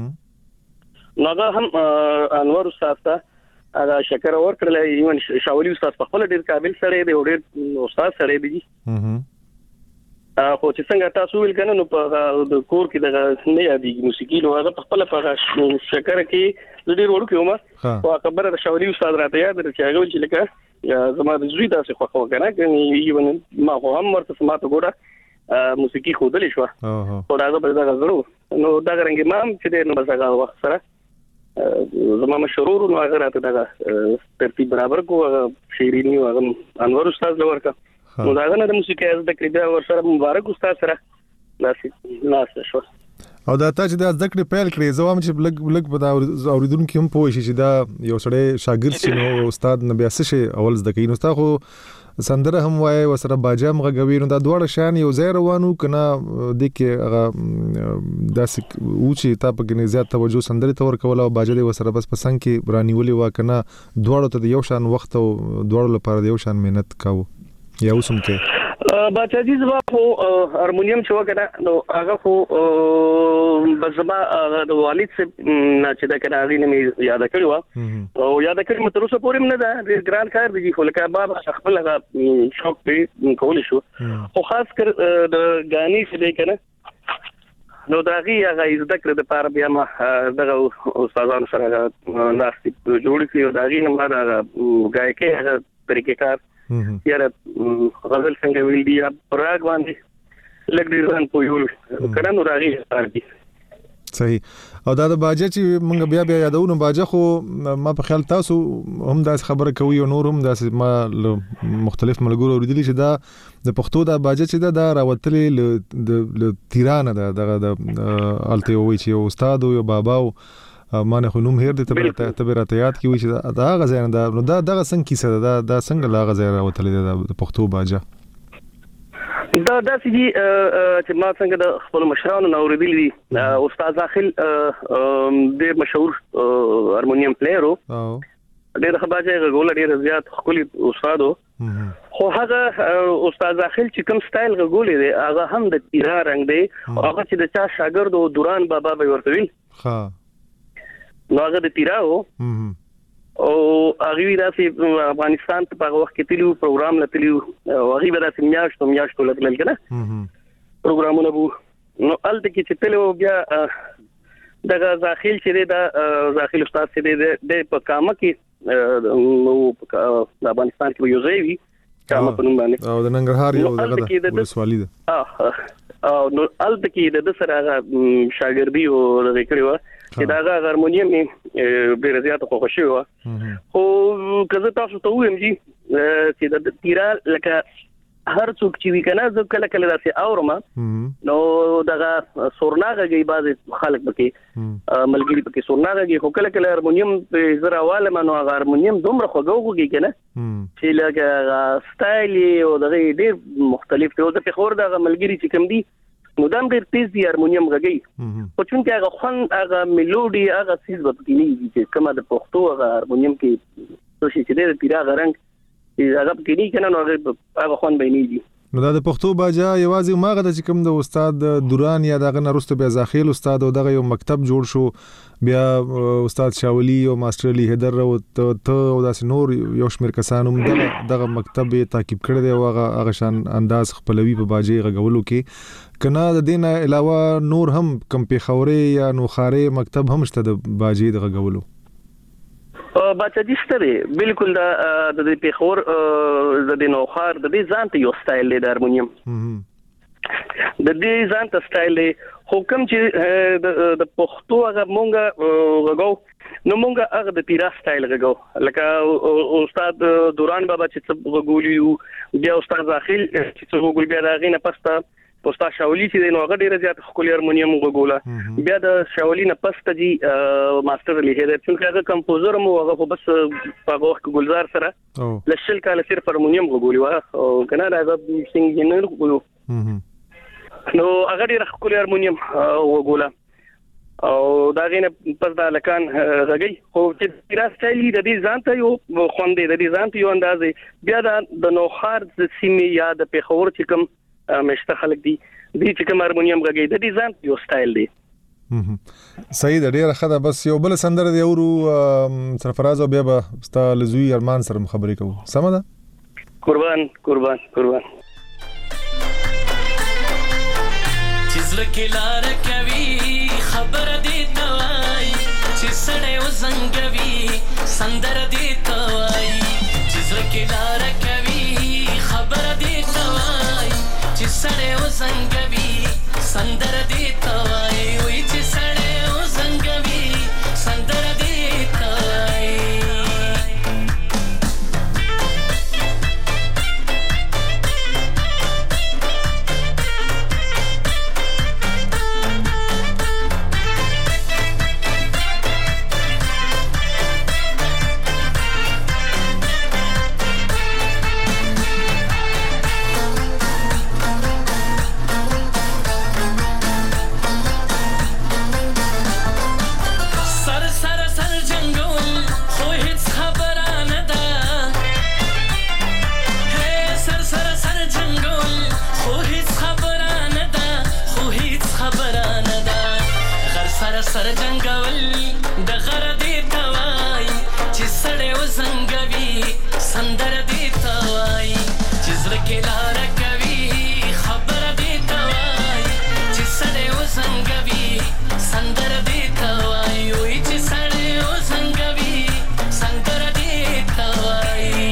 نو هغه هم انور استاد ته هغه شکر اور کړل ایون شاولی استاد په خپل ډیر قابل سره دی او ډیر استاد سره دی خو چې څنګه تاسو ویل کنه نو په د کور کې د نه یادېږي موسیقي نو هغه په خپل په شکر کې ډیر ورکو ما او خبره د شاولی استاد راته یاد چې هغه چې لکه زما د زوی داسې خو کنه ایون ما هم ورته سماته ګوره موسیقي خودلې شو او دا به دا غوړو نو دا رنګ امام چې نو بس هغه وخت سره زما مشرور نو هغه راته دغه ترتیب برابر کو شیرینی او انور استاد لورکا نو دا غنه د موسیقي از د کړه ور سره مبارک استاد سره ناس شو او دا ته چې د ذکر پیل کړی زوام چې لګ په دا اوریدونکو هم پوه شي چې دا یو سړی شاګرد شي نو استاد نبي اسه اول زده کوي نو تاسو سندره هم وای وسره باجام غوي نو دا دوړ شان یو ځای روانو کنه د کې هغه داس او چې تا په کې زیات توجه سندره تور کول او باجه د وسره بس پسند کې برانیولي وا کنه دوړو ته یو شان وخت او دوړو لپاره یو شان مهنت کاوه یا اوسم کې بچا جی زما خو هارمونیم شو کنه نو هغه خو بزما د والد سے چې دا کنه غي نه یاد کړو او یاد کړم تر اوسه پورې نه دا ګران کار دی خو لکه بابا خپل هغه شوق په کول شو او خاص کر د غاني چې دی کنه نو دا غي هغه زده کړ د پاره بیا ما دغه استادانو سره ناستي جوړ کړو دا غي نه ما دا غایکه هغه طریقې کار یاره غزل څنګه ویل دی راګ باندې لګ ډیر ځان پویول کړه نو راغی ارګي صحیح او دا د باجه چې مونږ بیا یادو نو باجه خو ما په خیال تاسو هم دا خبره کوي او نور هم دا ما مختلف ملګرو اوریدلی چې دا د پښتو دا باجه چې دا راوتلې ل تیرانه دا د الته وی چې استاد او باباو مانه خو نوم هیر د تبرات یاد کی وی چې دا غزان دا نو دا دغه څنګه کیسه دا څنګه لا غزان راوتلې د پښتو باجه دا سږي چې ما څنګه د خپل مشرانو نو اوریدلی استاد داخل ډیر مشهور هارمونیم پلیئر او ډیر خباجه غول ډیر زیات خولي استادو خو هغه استاد داخل چې کوم سټایل غولې دی هغه هم د تیرا رنگ دی هغه چې د چا شاګرد دوران بابا به ورته ویل ها نو هغه د تیراو او هغه داسې افغانستان ته په وخت کې تلو پروګرام لتلو او هغه به داسې میاشتو لګل کنه پروګرامونه وو نو الته کې چې تلو بیا دغه داخل چې دا داخل استاد چې د په کامه کې نو په افغانستان کې یو ځای وی کامه په نوم باندې او د ننګرهار یو دغه ولسوالي ده او نو الته کې د سره شاګردي او د کړیو چې دا هارمونیم ډیر زیات خوښي و خو کله تاسو ته وایم چې د تیرا لکه هر څوک چې وکنه زه کله داسې اورم نو دغه سورناغه بعض خلک پکې ملګری پکې سورناغه خو کله هارمونیم په زرا واله منو هارمونیم دومره خوګوږي کنه چې لکه سټایل او دغه ډیر مختلف دی او د فخور دغه ملګری چې کوم دی نو دام ډیر تیز دی هارمونیم غږی او چونکه هغه خون هغه میلودي هغه چیز به پکې نه چې کومه د پښتو هغه هارمونیم کې څه چې د پیرا غرنګ هغه پکې نه کنه نو هغه خون به نه دی نو دا د پښتو باجا یوازې ماغه د کوم د استاد دوران یا دغه نرسته بیا ځاخیل استاد او دغه یو مکتب جوړ شو بیا استاد شاولی او ماستر علی حیدر او ته او داس نور یو شمیر کسانو دغه مکتب تعقیب کړی دی او هغه شان انداز خپلوي په باجی غولو کې کنا د دینه علاوه نور هم کم پیښوري یا نوخاره مکتب هم شته د باجی د غولو بچا دي ستره بالکل د پیښور د نوخار د دې ځانته یو سټایل دی د هارمونیم د دې ځانته سټایل دی حکم چې د پښتو هغه مونږه غو نو مونږه هغه د تیرا سټایل غو لکه استاد دوران بابا چې غولیو بیا استاد داخل چې غول بیا راغی نه پسته استاد شاولی چې نو هغه ډیر زیات خولي هارمونیم غوګولا بیا د شاولی نه پسته جی ماستر علی حیدر چې هغه کمپوزر مو هغه بس په وخت ګلزار سره لشل کاله صرف هارمونیم غوګولی او کنه راځه سنگینر غوګلو نو هغه ډیر خولي هارمونیم غوګولا او دا غینه پس دا لکان غږی خو چې تیرا سټایل د دې ځانته یو خوندې د دې ځانته یو اندازې بیا د نوخار د سیمې یا د پیښور چې کوم مشته خلک دي چې کوم هارمونیم غږی د دې ځان یو سټایل دی صحیح ده ډیره ښه ده بس یو بل سندره دی اورو سرفراز او بیا به ستا لزوی ارمان سره خبرې کوو سمه ده قربان چې زړه کې لار کوي خبر دې توای چې سړی وزنګوي سندره دې توای چې زړه کې لار کوي خبر دې توای چې سړی وزنګوي سندره دې توای وای چې سړی وزنګوي سندره دې سر جنگول د غر دې توای چې سړې وزنګوي سندر دې توای چې زړه کې لار کوي خبر دې توای چې سړې وزنګوي سندر دې توای وای چې سړې وزنګوي سندر دې توای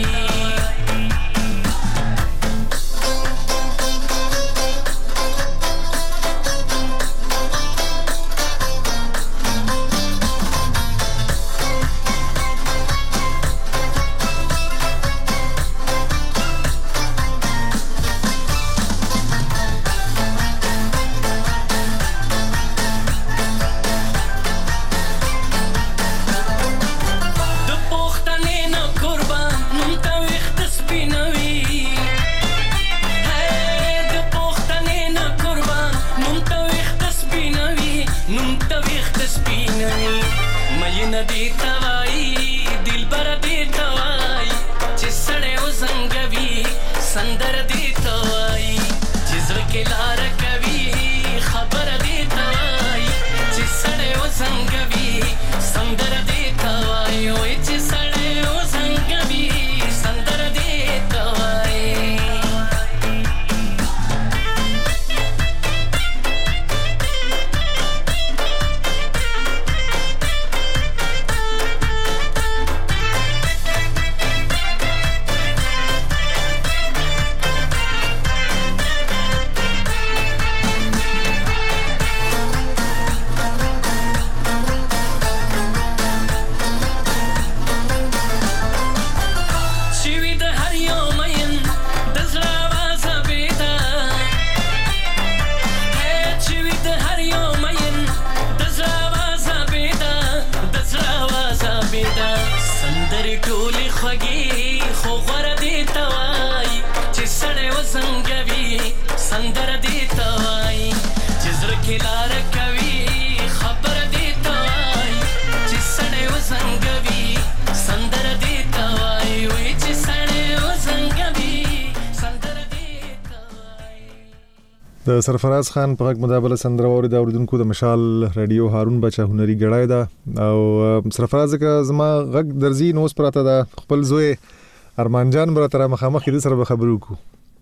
د سرفراز خان په غږ مدابله سندره اوري د اوریدونکو د مشال رادیو هارون بچا هنري غړای دا او سرفراز کا زما غږ درځي نو پراته دا خپل زوی ارمان جان براتره مخامخ دې سره خبرو کو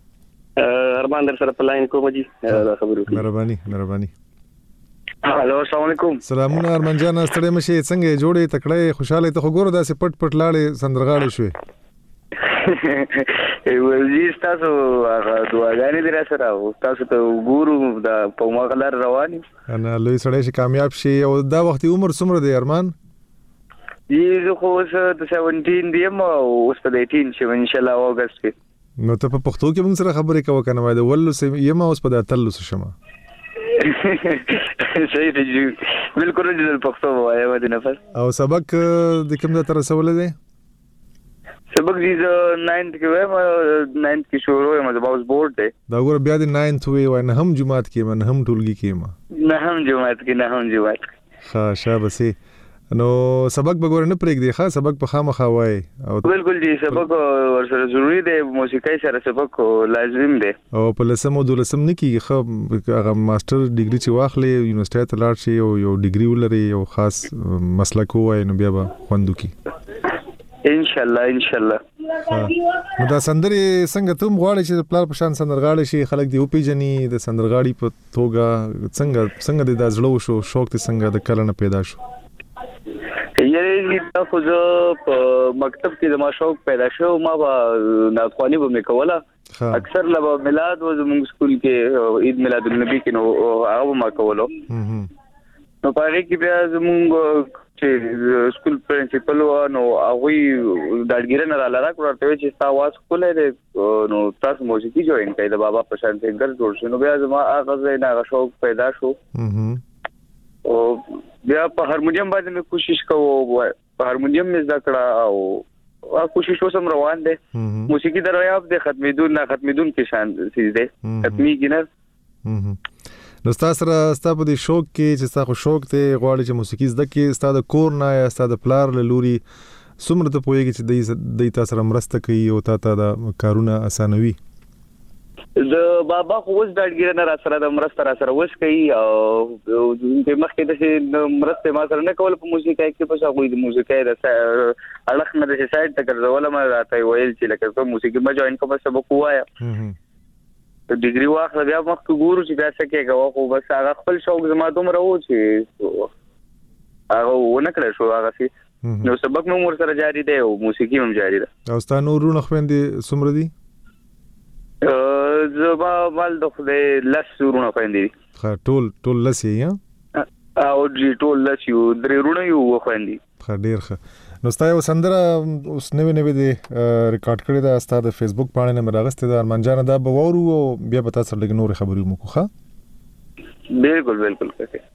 ارمان در سره په لاین کوم جی خبرو کو مهرباني هالو السلام علیکم سلامونه ارمان جان ستړي مشه څنګه جوړې تکړه خوشاله ته خو ګورو دا سه پټ لاړې سندرغاړې شوې ولې تاسو دعاګانې درا سره او تاسو ته ګورو د په مغلر رواني انا لوی سړی شي کامیاب شي او دا وخت عمر څومره دی ارمان یې خو د 17 دی او اوس په 18 شو ان شاء الله اگست کې نو ته په پښتو کې موږ سره خبرې کوو کنه وای د ولو سه یم اوس په تللو شمه صحیح دی بالکل د پښتو وایي و د نفس او سبق د کوم د تر رسول دی سبق دې 9th کې وایم 9th کې شروع یم د باوس بورډ دی دا ګور بیا د 9th وی نه هم جمعات کې نه هم ټولګي کې نه هم جمعات ښه شابه نو سبق بګور نه پرېګ دی ښه سبق په خامخا وای او بالکل دی سبق ورسره ضروری دی موسیقي سره سبق لازم دی او په لسم او دولسم نه کیږي خو هغه ماستر ډیګري چې واخلې یونیورسيټي ته لاړ شي او یو ډیګري ولري یو خاص مسلک وای نو بیا به خوندو کی ان شاء الله نو دا سندري څنګه ته غواړې چې پلار په شان سندرغاړي شي خلک دی او پیجنې د سندرغاړي په توګه څنګه د ځلو شو شوق ته څنګه د کلن پیدا شو یعنی دا خو په مکتب کې د ما شوق پیدا شو ما ناخوانی به میکوله اکثر لبا میلاد و زموږ سکول کې عید میلاد النبی کې نو هغه ما کولو نو پاره کې بیا زموږ چې سکول پرنسپل و نو هغه داډګیره نه لاله راکړه چې تاسو واس کولای نو تاسو موسیقي جوین کړئ د بابا په شان څنګه جوړ شو نو بیا زما هغه نه شوق پیدا شو او بیا په هارمونیم باندې مې کوشش کوو په هارمونیم مې ذکر او کوشش وسم روان دي موسیقي دریاب د ختمېدون نه ختمېدون کې شان سیز دي ختمي ګنه نو تاسو په دې شوق کې چې تاسو شوق ته غواړئ چې موسیقي زده کې ستاسو کور نه یا ستاسو پلار له لوري څومره ته پوهیږي چې د تاسو سره مرسته کوي او تاسو د کارونه اسانوي د بابا خو اوس ډاډګیر نه را سره د مرسته را سره وس کوي او د مخکې د مرسته ما سره نه کول په موسیقۍ کې په شاوې د موسیقۍ د اړخ نه د سایډ ته ګرځول ما راته ویل چې لکه په موسیقي ما جوائن کوم سبق وایا د ډیګري واخله بیا مخکې ګورو چې بیا څه کېږي خو بس هغه خپل شوق زما دومره و چې هغه ونه کړی شو هغه سي نو سبق مې ور سره جاری دی او موسیقي هم جاری ده او ستا نورونه خويندې څومره دي زما مال د خدای لس ورونه خويندې ښه ټول لس یې او ټول لس یو درې ورونه یو خويندې ښه ډیر ښه نو ستا یو سندره اوس نوې دی ریکارډ کړی دا ستا د فیسبوک باندې نه راغسته د ارمان جان دا به وورو او بیا به تاسو لګ نور خبرې مو کوخه بالکل کته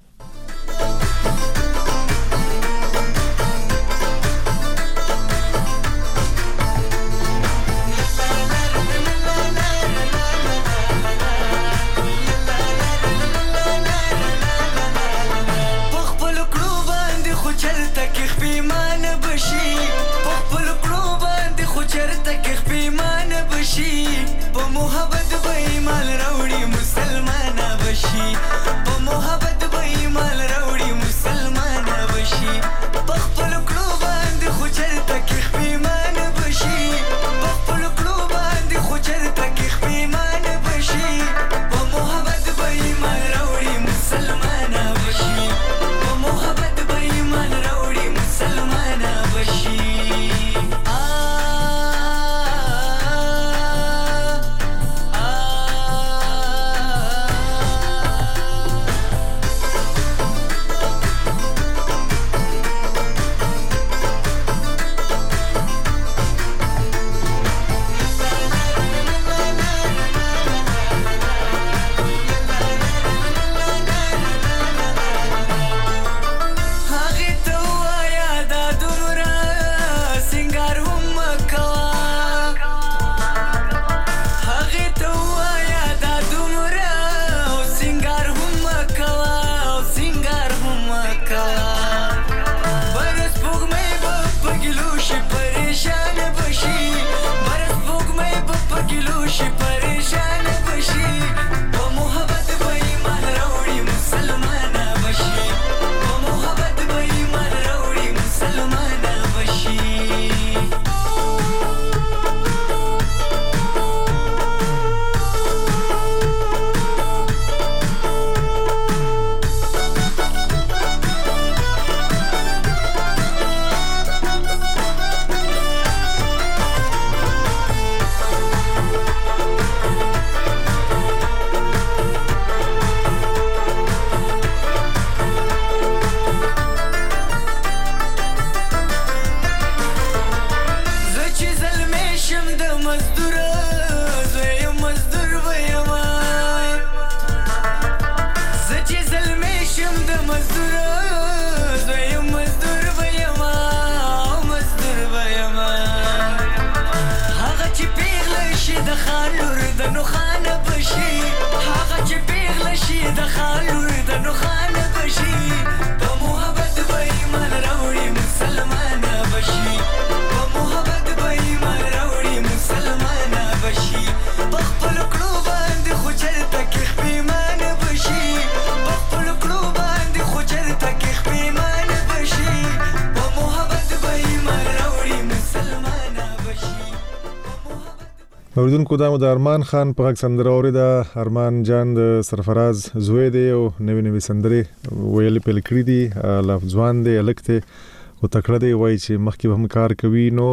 اوریدونکو دا د ارمان خان په غږ سندره اوریدا ارمان جان د سرفراز زوی دی او نوې سندره ویل په لیکري دي لفظوان دی الکته او تکړه دی وای چې مخکې هم کار کوي نو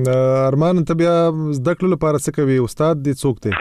ارمان ته بیا زده کړو لپاره څه کوي استاد دی څوک دی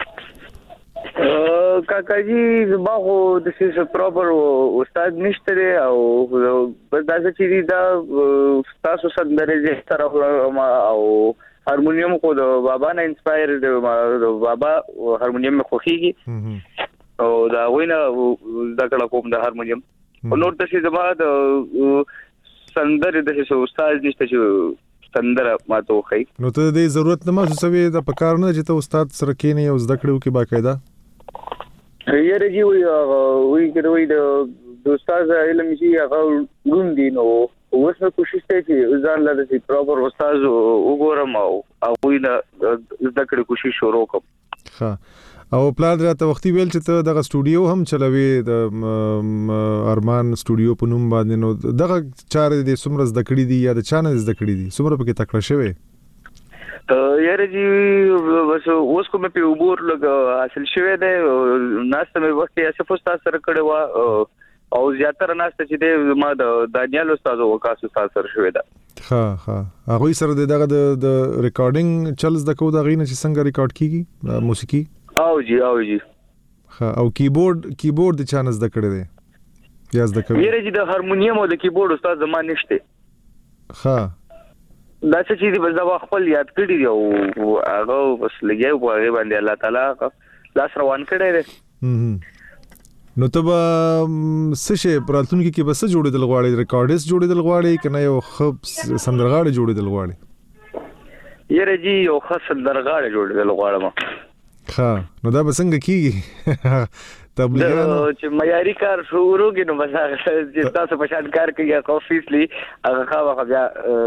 کاکا جی زما خو د سیس پراپر استاد نشته او بس دا چې دا تاسو سندره زه سره او هارمونیم خو د بابا نه انسپایر د بابا هارمونیم مې خوخيږي او دا وینا د کله کوم د هارمونیم نور د څه زما د سندره د څه استاد نشته چې سندره ماته وخی نو ته د ضرورت نه محسوسوي د پکار نه چې ته استاد سره کینې او زده کړو کې باقاعده یاره جی وی کوي د استاد علم چې هغه ګوندي نو اوس نو کوشش کوي چې ځان له دې پراپر استاد وګورم او وینا زده کړې کوشش شروع کوم ها او پلان راته وختي ویل چې ته دغه سټوډیو هم چلوي د ارمان سټوډیو په نوم باندې نو دغه چارې د سمره زده کړې دي یا د چانه زده کړې دي سمره پکې تکړه شوی یاره جی بس اوس کوم په عبور لګ حاصل شوی دی ناسته مې وخت یې څه پوسټ سره کړو او زیاتره ناسته چې دی ما د دانیال استاد وکاسو سره شوی دی ها هغه سره دغه د ریکارډینګ چلز د کو دغه نه چې څنګه ریکارډ کیږي موسیقي او جی ها او کیبورډ د چانس د کړه دی یا زده کوي یره جی د هارمونیم او د کیبورډ استاد زمان نشته ها دا چې دی بس دا خپل یاد کړی دی او هغه بس لګیو په هغه باندې الله تعالی لاس روان کړی دی نو ته سشه پراتونکو کې بس جوړېدل غواړي ریکارډس جوړېدل غواړي کنه یو خب سندرغاړي جوړېدل غواړي یره جی یو خاص سندرغاړي جوړېدل غواړم ها نو دا بسنګ کیږي تبلیغانو چې معیاري کار شروع کړي نو بس چې تاسو په شان کار کوي افیسلی هغه خو بیا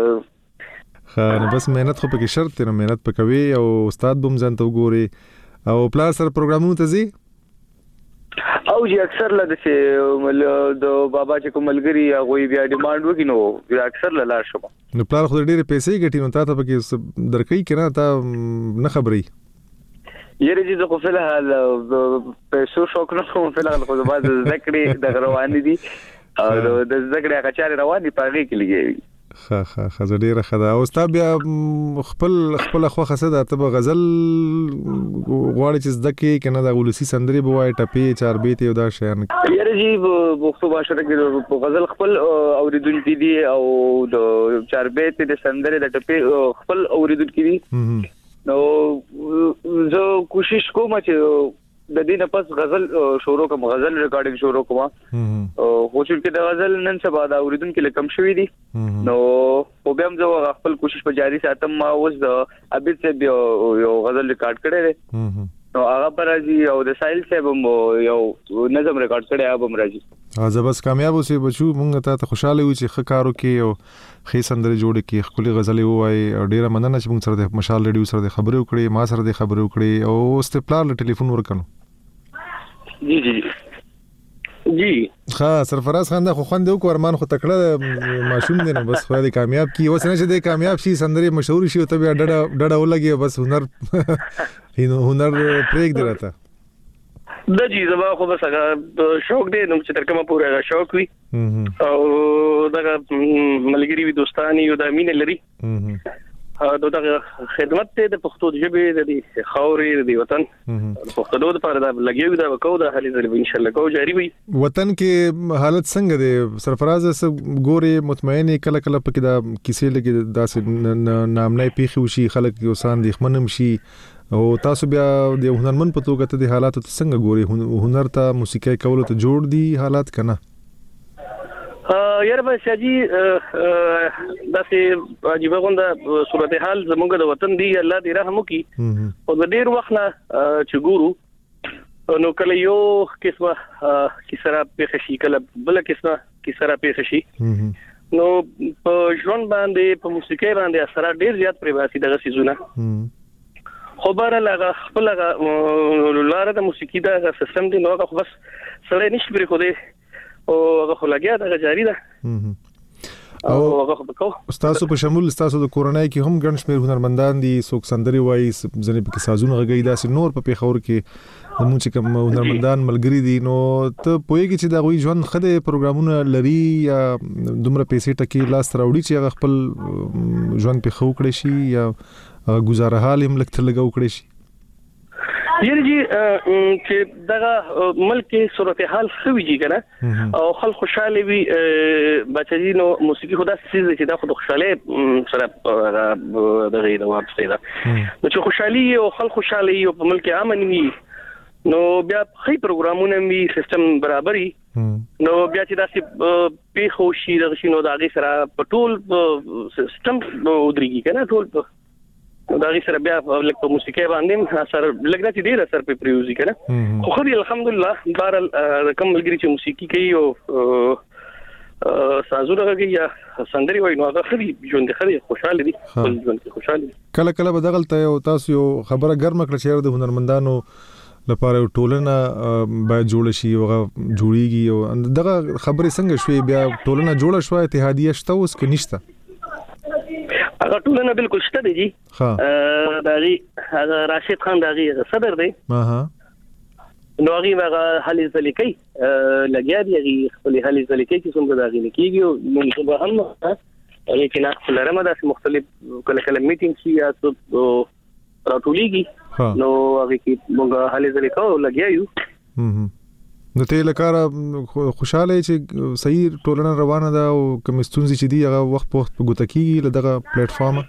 نو بس مهنت خو پکې شرط دی نو مهنت پکوي او استاد بم ځان ته وګوري او پلان سره پروګرامونو ته زی او جی اکثر لږ چې د بابا چې کوملګری هغه بیا ډیماند وکړي نو اکثر لاله شوم نو پلان خو ډېر پیسې ګټي نو تاسو پکې درکې کنه تا نه خبري یره جی زه خو فل حال پیسو شوق نه کوم فل حال خو د باز ذکرې د روان دي او د ذکرې هغه روان دي پاره کې لګي ها ډیره خدا او ستا بیا خپل خو خسه ته غزل غواړي چې زده کې کنه د ولسی سندري بوای ټپي چار بیت یو دا شیان یره جی بوختو باشره کې غزل خپل اوریدونکو دي او د چار بیت د سندري د ټپي خپل اوریدونکو دي نو زه کوشش کوم چې د دې نه پس غزل شروع کوم غزل ریکارډینګ شروع کوم خو چې د غزل نن سبا دا اوریدونکو لکم شوې دي نو په بیا هم زه خپل کوشش په جاری ساتم ما اوس د ابد سے یو غزل ریکارډ کړی نو هغه پر راځي او د سایل صاحب یو نظم ریکارډ کړی هغه هم راځي زه بس کامیاب اوسې بچو مونږ ته خوشاله یو چې خکارو کې او خې سندري جوړ کې خپل غزلې وای او ډیره مننه چې مونږ سره د مشال ریډیو سره خبرې وکړې ما سره د خبرې وکړې او استپلار له ټلیفون ورکړو جی ها سرفراز خان دا خو خوند یو ارمان خو تکړه ماشوم دی نو بس خو دې کامیاب کی اوس نه چې دې کامیاب شي سندري مشهور شي او ته بیا ډډه ولګي بس هنر پریک دی راته د جی زما خو بس هغه شوق دی نو چې تر کومه پوره شوق وي او دا ملګری وي دوستانی یو د امین لري دا خدمت ته د پښتو ژبې د خاورې د وطن پښتو د لپاره دا لګیو دا وکاو د حالي ځل ان شاء الله کو جاری وي وطن کې حالت څنګه دی سرفراز ګوري مطمئن کله پکې دا کیسې لګي داسې نامنای پیخي وشي خلک یو سان د خمنم شي او تاسو بیا د هنرمن په توګه ته د حالات څنګه ګوري هنر ته موسیقي کول ته جوړ دي حالات کنه یاره بس جی داسې عجیب غونډه صورتحال زموږ د وطن دی الله دې رحم وکړي او د ډیر وخت نه چې ګورو نو کله یو قسمه کیسه په شي کله بل قسمه کیسه په شي نو په ژوند باندې په موسیقي باندې اثر ډیر زیات پریواسي دغه سيزونه خبره لغه خپل لاره د موسیقي دا سیستم دی نو هغه بس سره نشي پرې خو دې او هغه لګیا دا جاری ده او تاسو په شمول تاسو د کورونای کې هم ګڼ شمېر هنرمندان دي څوک سندري وایي ځنې په سازونه غږی داسې نور په پیښور کې د مونږ کوم هنرمندان ملګری دي نو ته پوهیږي چې دا غوي ژوند خده پروګرامونه لري یا دومره پیسې ټکی لاس راوړي چې هغه خپل ژوند په خو کړی شي یا گزاره حال هم لکه لګاو کړی شي یره جی چې دغه ملک صورتحال خوي جی کنه او خلک خوشاله وي بچی نو موسیقي خدا سیز چې دا خود خوشاله سره دغه د واپس ده نو چې خوشحالي او خلک خوشاله وي په ملک امن وي نو بیا خې پروګرامونه می سیستم برابرۍ نو بیا چې داسې په خوشي دغه شنو دغه سره په ټول سیستم ودرېږي کنه ټول دا غي سره بیا په موسیقي باندې اثر لګنه چې ډیر اثر په پریوزي کنه خو خو الحمدلله بار کم ملګری چې موسیقي کوي او سازونه کې یا سندري وای نو هغه خري ژوند خري خوشاله دي ژوند کې خوشاله دي. کله کله به دغلته او تاسو یو خبره ګرم کړی چې د هنرمندانو لپاره ټولنه باید جوړ شي او جوړیږي او دغه خبرې څنګه شوي بیا ټولنه جوړه شوه اتحادیه شته اوس کې نشته؟ هغه ټولنه بالکل شته دي جی. داغي هغه راشد خان داغي صدر دی. نو هغه حل ځلیکي لګیا دی هغه خپل حل ځلیکي چې څنګه داغي لکېږي او موږ به هم هغه کې نه لرمه د مختلف کله میټینګ شي یا راټولېږي نو هغه کې موږ حل ځلیکو لګیا یو. نو ته لکه خوشاله چې صحیح ټولنه روانه ده او کوم ستونزې چې دی هغه وخت په وخت په ګوته کېږي له دغه پلیټ فارم؟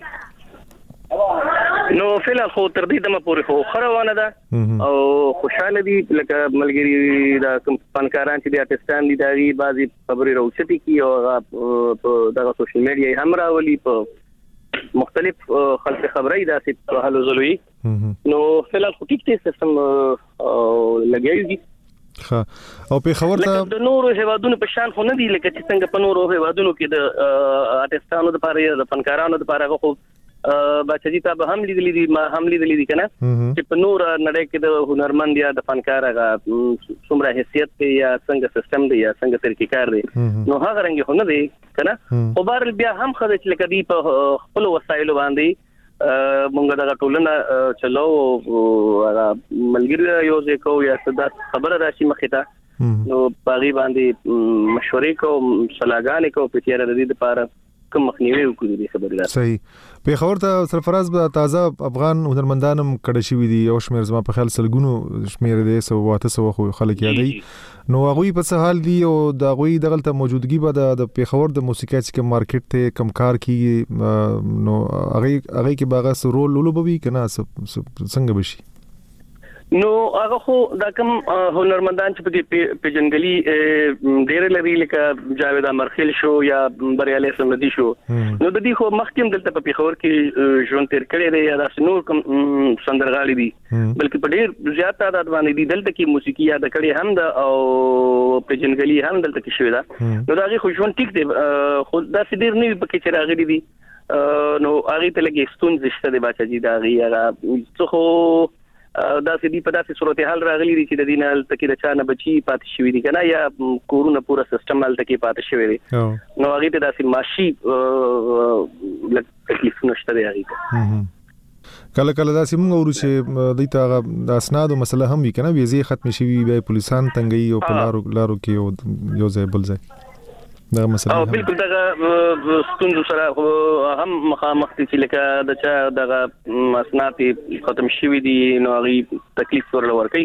نو فعلا خو تر دې دمه پورې خو روانه ده او خوشاله دي لکه ملګری دا کوم فنکاران چې د ارتستان دي دغه بعضي خبرې راوچتي کی او دغه سوشل میډیا هم راولي په مختلف خلک خبرې داسې په حلو زلوي. نو فعلا خو ټیک ته سیستم لګیږي. او په خبر ته د نورو هیوادونو په شان خو نه دی لکه چې څنګه په نورو هیوادونو کې د ارتستانو لپاره یا د فنکارانو لپاره خو بچی ته به هم لیدلې دي ما هم لیدلې دي کنه چې په نور نړۍ کې د هنرمند یا د فنکار هغه څومره حیثیت دی یا څنګه سیستم دی یا څنګه طریقې کار دی نو هغه رنګ خو نه دی کنه. خو بهر بیا هم خدای چې لکه دی په خپل وسایلو باندې مونږ دغه ټولنه چلو هغه ملګری یو ځکو یا صدات خبره راشي مخې ته نو باغی باندې مشورې کو صلاحګانې کو په تیار د دې لپاره کوم مخنیوي وکړي دي خبره. صحیح. په خبر ته سرفراز به تازه افغان هنرمندانم کډه شوی دي او شمیر زما په خیال سلګونو شمیر دي 100 خو خلک یادي نو هغه په څه حال دي او دا غوي دغلته موجودګي به د پیښور د موسیقي چې مارکیټ ته کم کار کیږي نو هغه کې باغه رول لولوبوي کنه څنګه بشي؟ نو هغه خو دا کوم هنرمندان چې په پیجنګلي ډېر لري لکه جاوید امرخیل شو یا بریالي سمدي شو نو د دې خو مخکیم دلته په پیښور کې ژوند تیر کړی دی یا د نور کوم سندرغاړي دي بلکې په ډېر زیات تعداد باندې دي دلته کې موسیقي یاد کړي هم د او پیجنګلي هم دلته کې شوی دا نو دا غي خو ژوند ټیک دی خو دا ډېر نه پکې چې راغلي دي نو هغه ته لګي ستونزې شته د بچی دا غي هغه خو دا سې دی په داسې صورتحال راغلي دي چې د دینال تکي د چانه بچي پاتې شوی دي کنه یا کورونه پورا سیستم مال تکي پاتې شوی دي نو هغه ته داسې ماشي تکلیف نشته دی هغه کله کله دا سیمه ورو چې د تا د اسناد مسله هم وی کنه ویزه ختم شي وی پولیسان تنګي او په لارو کې یو ځای بل ځای دا مسله او بالکل دا ستونزو سره هم مخامخ دي چې لکه د چا دغه اسناد ختم شوی دي نو هغه تکلیف ورکړي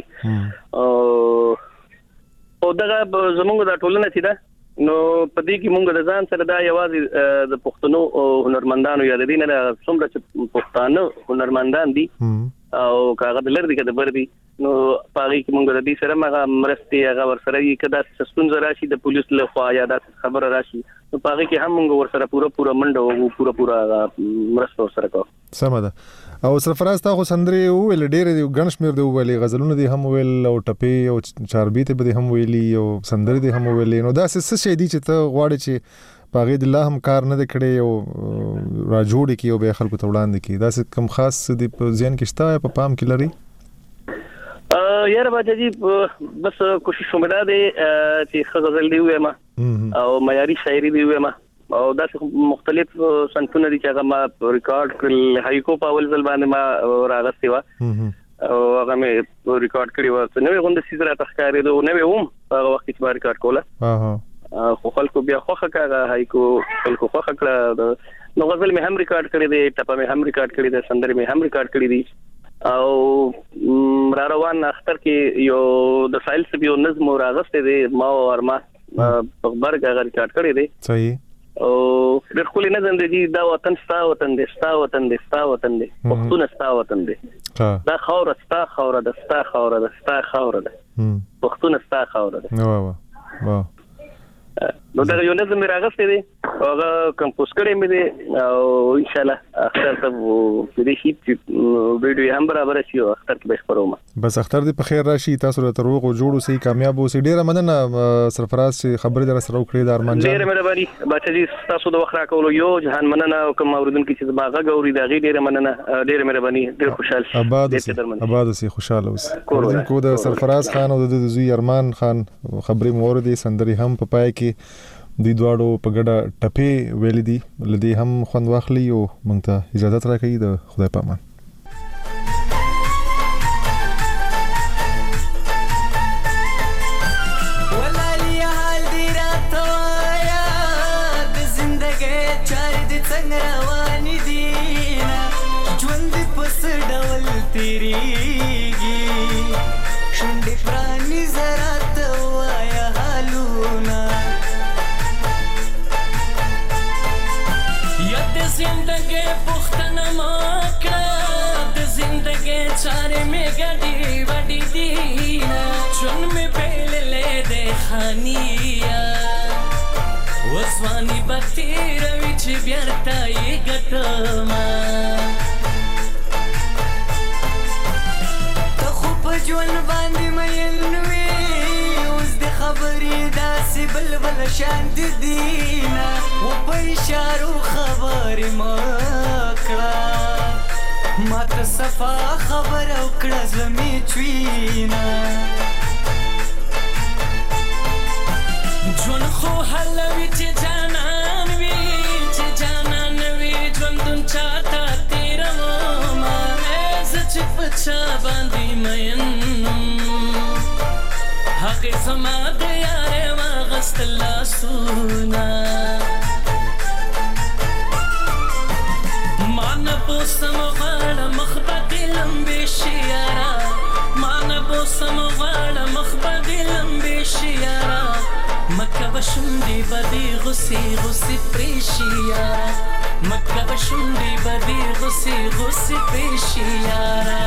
او دغه زمونږ د ټولنې چې دا نو په دې کې مونږ د ځان سره دا یوازې د پښتنو هنرمندانو یا د دین نه څومره چې پښتانه هنرمندان دي او کاغه د لری کې د بر دي نو پاره کې مونږ د دې سره مغه مرستي هغه ور سره یې کدا سستون راشي د پولیس له خوا یا د خبر راشي نو پاره کې هم مونږ ور سره پورا منډه او پورا مرسته سره کو سم ده. او سرفراز تا خو سندري ویل ډېر دی غنشمیر دی ویل غزلونه دي هم ویل او ټپي او چاربي ته به هم ویلي او سندري دي هم ویل نو دا څه شي دي چې ته غواړې چې باغې د الله هم کار نه کړي او را جوړ کی او به خلکو ته وړاندې کی دا څه کم خاص دي په ځین کې شته په پام کې لري؟ یاره باجی بس کوشش ومدا دي چې غزل دی وېما او معیاري شاعري دی وېما او دا مختلف سنتونه دي چې هغه ما ریکارډ کړل هایکو په اول ځل باندې ما راغستې و او هغه مې ریکارډ کړی و نو غونډه سیزره تخکارې دوه نو هم هغه وخت چې ما ریکارډ کوله خو خلکو بیا خوخه کاغه هایکو خلکو خوخه کړه نو غزل مې هم ریکارډ کړی دی ټپه مې هم ریکارډ کړی دی سندري مې هم ریکارډ کړی دی او را روان اختر کې یو د فایل څخه یو نظم راغسته دی ما او ارما په برګ هغه ریکارډ کړی دی صحیح او د خپل نظم دی دا وطن ستا وطن دی ستا وطن دی ستا وطن دی پښتون ستا وطن دی دا خاور ستا خاور ده ستا خاور ده ستا خاور ده پښتون ستا خاور ده واه نو دا یو نظم راغسته دي هغه کمپوز کړی مې دي او ان شاء الله اختر ته دې شي ویډیو هم برابر شي او اختر کې به خبروم. بس اختر دې په خیر راشي، تاسو ته روغ او جوړ اوسئ، کامیاب اوسئ. ډیره مننه سرفراز چې خبرې در سره وکړې د ارمان جان. ډیره مهرباني بچی تاسو د وخت راکولو یو جهان مننه او کوم اوریدونکو چې ما غږ اوري دا ډیره مننه، ډیره مهرباني، ډیر خوشاله شئ. آباد اوسئ، خوشاله اوسئ. اوریدونکو د سرفراز خان او د زوی ارمان خان خبرې مو اوریدې، سندري هم په پای کې دوی دواړو په ګډه ټپې ویلې دي، لدی هم خوند واخلي او موږ ته اجازه راکړي. د خدای په امان. चारे में गड़ी बड़ी दीना चुन में पहले ले दे खानिया वस्वानी बत्ती रविच ब्यारता ये गतमा तो खूब जुन बांधी मयलवे उस दे खबरी दासी बलबल शांत दीना वो पैशारू खबर मकड़ा माता सफा खबर उकड़ा जमी चुईना जुन खो हलवी चे जानन वी जुन दुन चाहता तेरा मोमा ऐसा चिपचा बांधी मयन हक़ समाद यारे वागस्तला सुना سمغاړه مخبدي لمبې شيارا مانبو سمغاړه مخبدي لمبې شيارا مکه بشندي بدي غسي غسي پريشيارا مکه بشندي بدي غسي غسي پريشيارا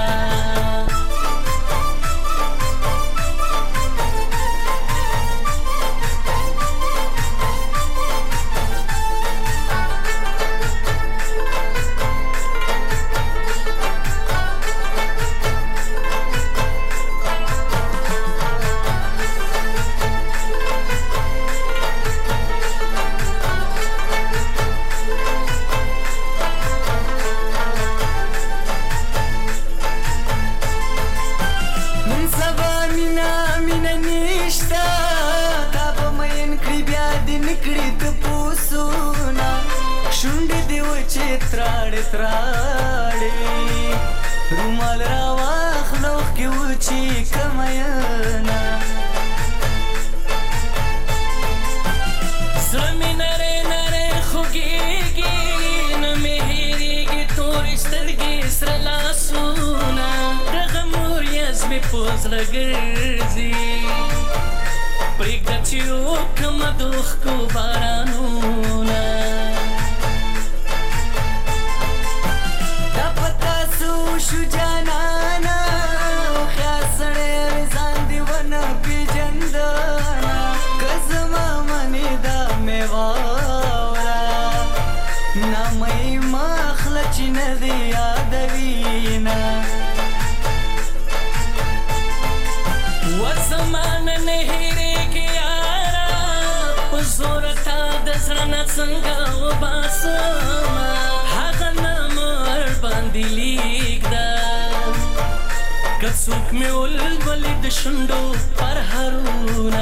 تراړې رومال را واخلو کې وچی کماینا سمې نره نره خوږېږي نه مې هېرېږي تورې سترګې سره لاسونه دغه موریځ مې په زړه ګرځي پرېږده چې وکړمه د اوښکو بارانونه شو جانانا خیال سړی ځان دی ونه پیژندانا که زما منې دا مې واوره نامې ما اخله چې نه دې یادوینه و زمانه نه هېرېږي یاره په زوره تا د زړه نه څنګه وباسمه هغه نامر باندې څوک مې ولولې د شونډو پر هرونه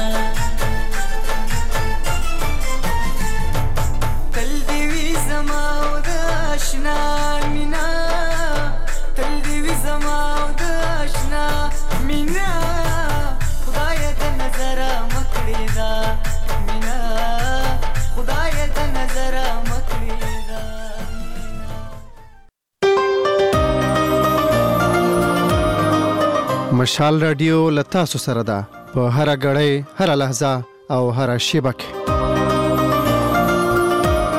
تل دې وي زما او د اشنا مینا تل دې وي زما او د اشنا مینا خدای د نظر مکړې دا مینا خدای د نظر مکړې دا. مشال رادیو لتا سره ده په هر غړې هر لحظه او هر شیبه کې.